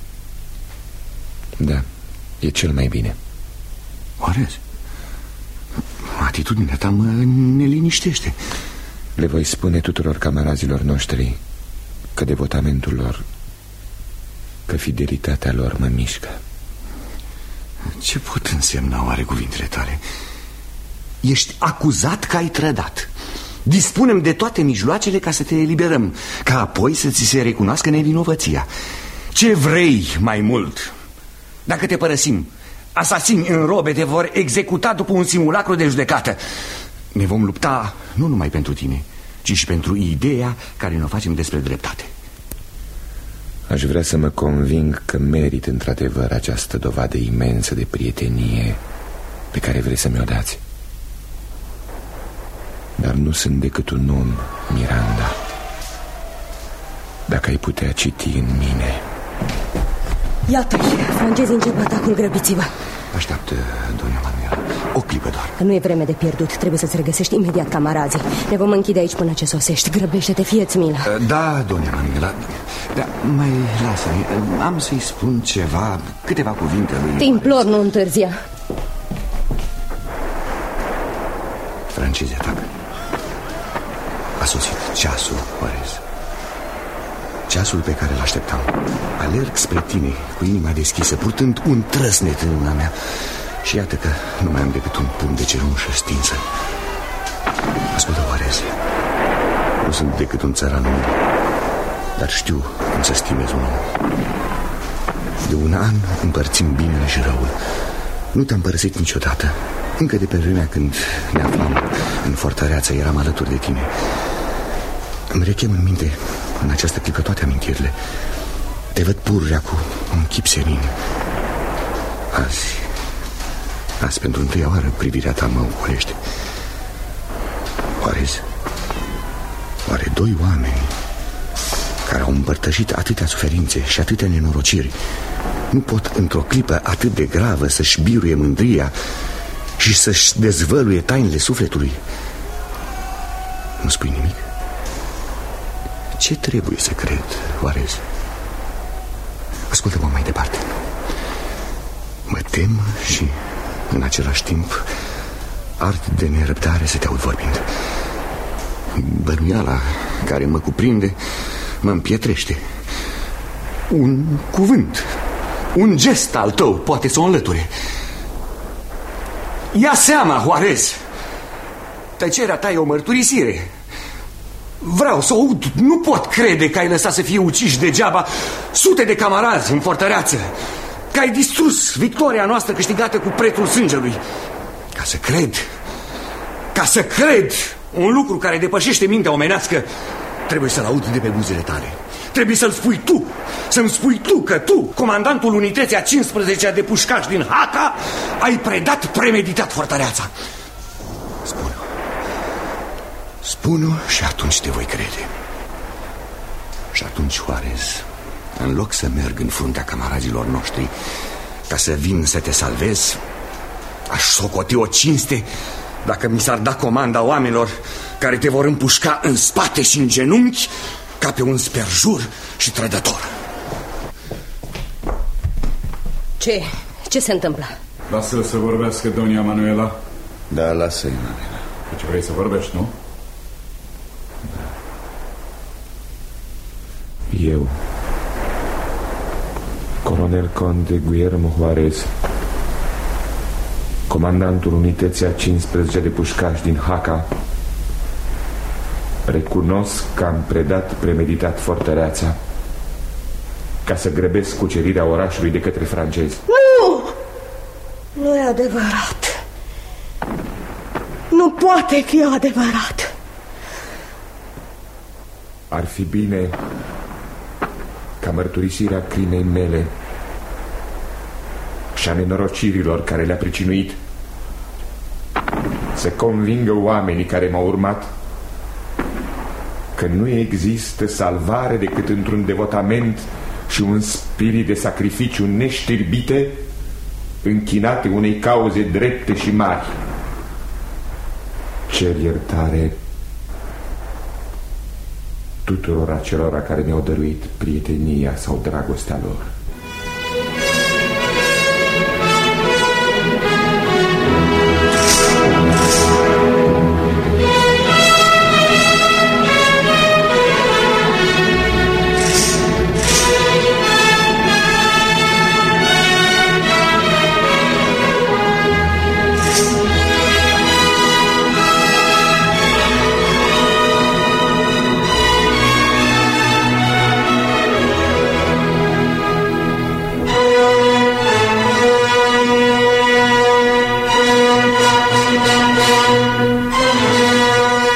Da, e cel mai bine. Juarez, atitudinea ta mă neliniștește. Le voi spune tuturor camarazilor noștri că devotamentul lor, că fidelitatea lor mă mișcă. Ce pot însemna oare cuvintele tale? Ești acuzat că ai trădat. Dispunem de toate mijloacele ca să te eliberăm, ca apoi să ți se recunoască nevinovăția. Ce vrei mai mult? Dacă te părăsim, asasini în robe te vor executa după un simulacru de judecată. Ne vom lupta nu numai pentru tine, ci și pentru ideea care ne-o facem despre dreptate. Aș vrea să mă conving că merit într-adevăr această dovadă imensă de prietenie pe care vrei să mi-o dați. Dar nu sunt decât un om, Miranda. Dacă ai putea citi în mine. Iată-i, francezii încep atacul, grăbiți-vă. Așteaptă, doamna Manuela, o clipă doar. Nu e vreme de pierdut, trebuie să-ți regăsești imediat camarazii. Ne vom închide aici până ce sosești. Grăbește-te, fie-ți milă. Da, doamna Manuela, da, mai lasă-mi. Am să-i spun ceva, câteva cuvinte lui. Te implor, nu întârzia. Francezii atacă. A sosit ceasul, Juarez. Ceasul pe care l-așteptam. Alerg spre tine cu inima deschisă, purtând un trăsnet în mâna mea. Și iată că nu mai am decât un pumn de cenușă stinsă. Ascultă, Juarez, nu sunt decât un țăran om, dar știu cum să stimez un om. De un an împărțim binele și răul. Nu te-am părăsit niciodată. Încă de pe vremea când ne aflam în fortăreață, eram alături de tine. Îmi rechem în minte în această clipă toate amintirile. Te văd purrea cu un chip senin. Azi, azi pentru întâia oară privirea ta mă ocolește. Juarez, oare doi oameni care au împărtășit atâtea suferințe și atâtea nenorociri nu pot într-o clipă atât de gravă să-și biruie mândria și să-și dezvăluie tainele sufletului? Nu spui nimic? Ce trebuie să cred, Juarez? Ascultă-mă mai departe. Mă tem și în același timp ard de nerăbdare să te aud vorbind. Bănuiala care mă cuprinde mă împietrește. Un cuvânt, un gest al tău poate să o înlăture. Ia seama, Juarez. Tăcerea ta e o mărturisire. Vreau să o aud. Nu pot crede că ai lăsat să fie uciși degeaba sute de camarazi în fortăreață, că ai distrus victoria noastră câștigată cu prețul sângelui. Ca să cred, ca să cred un lucru care depășește mintea omenească, trebuie să-l aud de pe buzele tale. Trebuie să-l spui tu, să-mi spui tu că tu, comandantul unității a cincisprezecea de pușcași din Haka, ai predat premeditat fortăreața. Spune-o. Spune-o și atunci te voi crede. Și atunci, Juarez, în loc să merg în fruntea camarazilor noștri ca să vin să te salvez, aș socoti o cinste dacă mi s-ar da comanda oamenilor care te vor împușca în spate și în genunchi ca pe un sperjur și trădător. Ce? Ce se întâmplă? Lasă-l să vorbească, doamna Manuela. Da, lasă-i, Manuela. Ce vrei să vorbești, nu? Da. Eu, colonel Conde Guillermo Juarez, comandantul unității a cincisprezecea de pușcași din Haka, recunosc că am predat premeditat fortăreața ca să grăbesc cucerirea orașului de către francezi. Nu! Nu e adevărat. Nu poate fi adevărat. Ar fi bine ca mărturisirea crimei mele și a nenorocirilor care le-a pricinuit să convingă oamenii care m-au urmat că nu există salvare decât într-un devotament și un spirit de sacrificiu neștirbite închinate unei cauze drepte și mari. Cer iertare tuturor acelora care mi-au dăruit prietenia sau dragostea lor.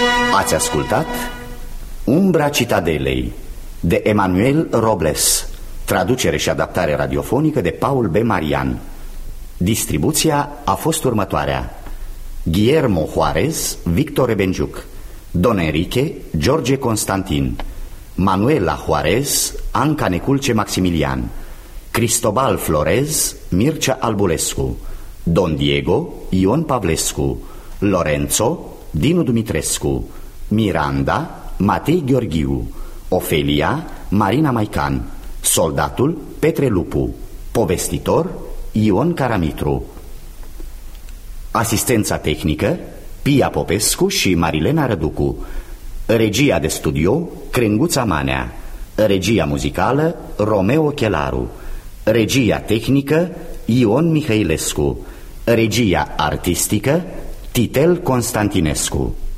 Ați ascultat Umbra Citadelei de Emanuel Robles, Traducere și adaptare radiofonică de Paul B. Marian. Distribuția a fost următoarea: Guillermo Juarez, Victor Rebenjuc, Don Enrique, George Constantin, Manuela Juarez, Anca Neculce Maximilian, Cristobal Florez, Mircea Albulescu, Don Diego, Ion Pavlescu, Lorenzo, Dinu Dumitrescu, Miranda, Matei Gheorghiu, Ofelia, Marina Maican, Soldatul, Petre Lupu, Povestitor, Ion Caramitru. Asistența tehnică, Pia Popescu și Marilena Răducu. Regia de studio, Crenguța Manea. Regia muzicală, Romeo Chelaru. Regia tehnică, Ion Mihailescu. Regia artistică, Titel Constantinescu.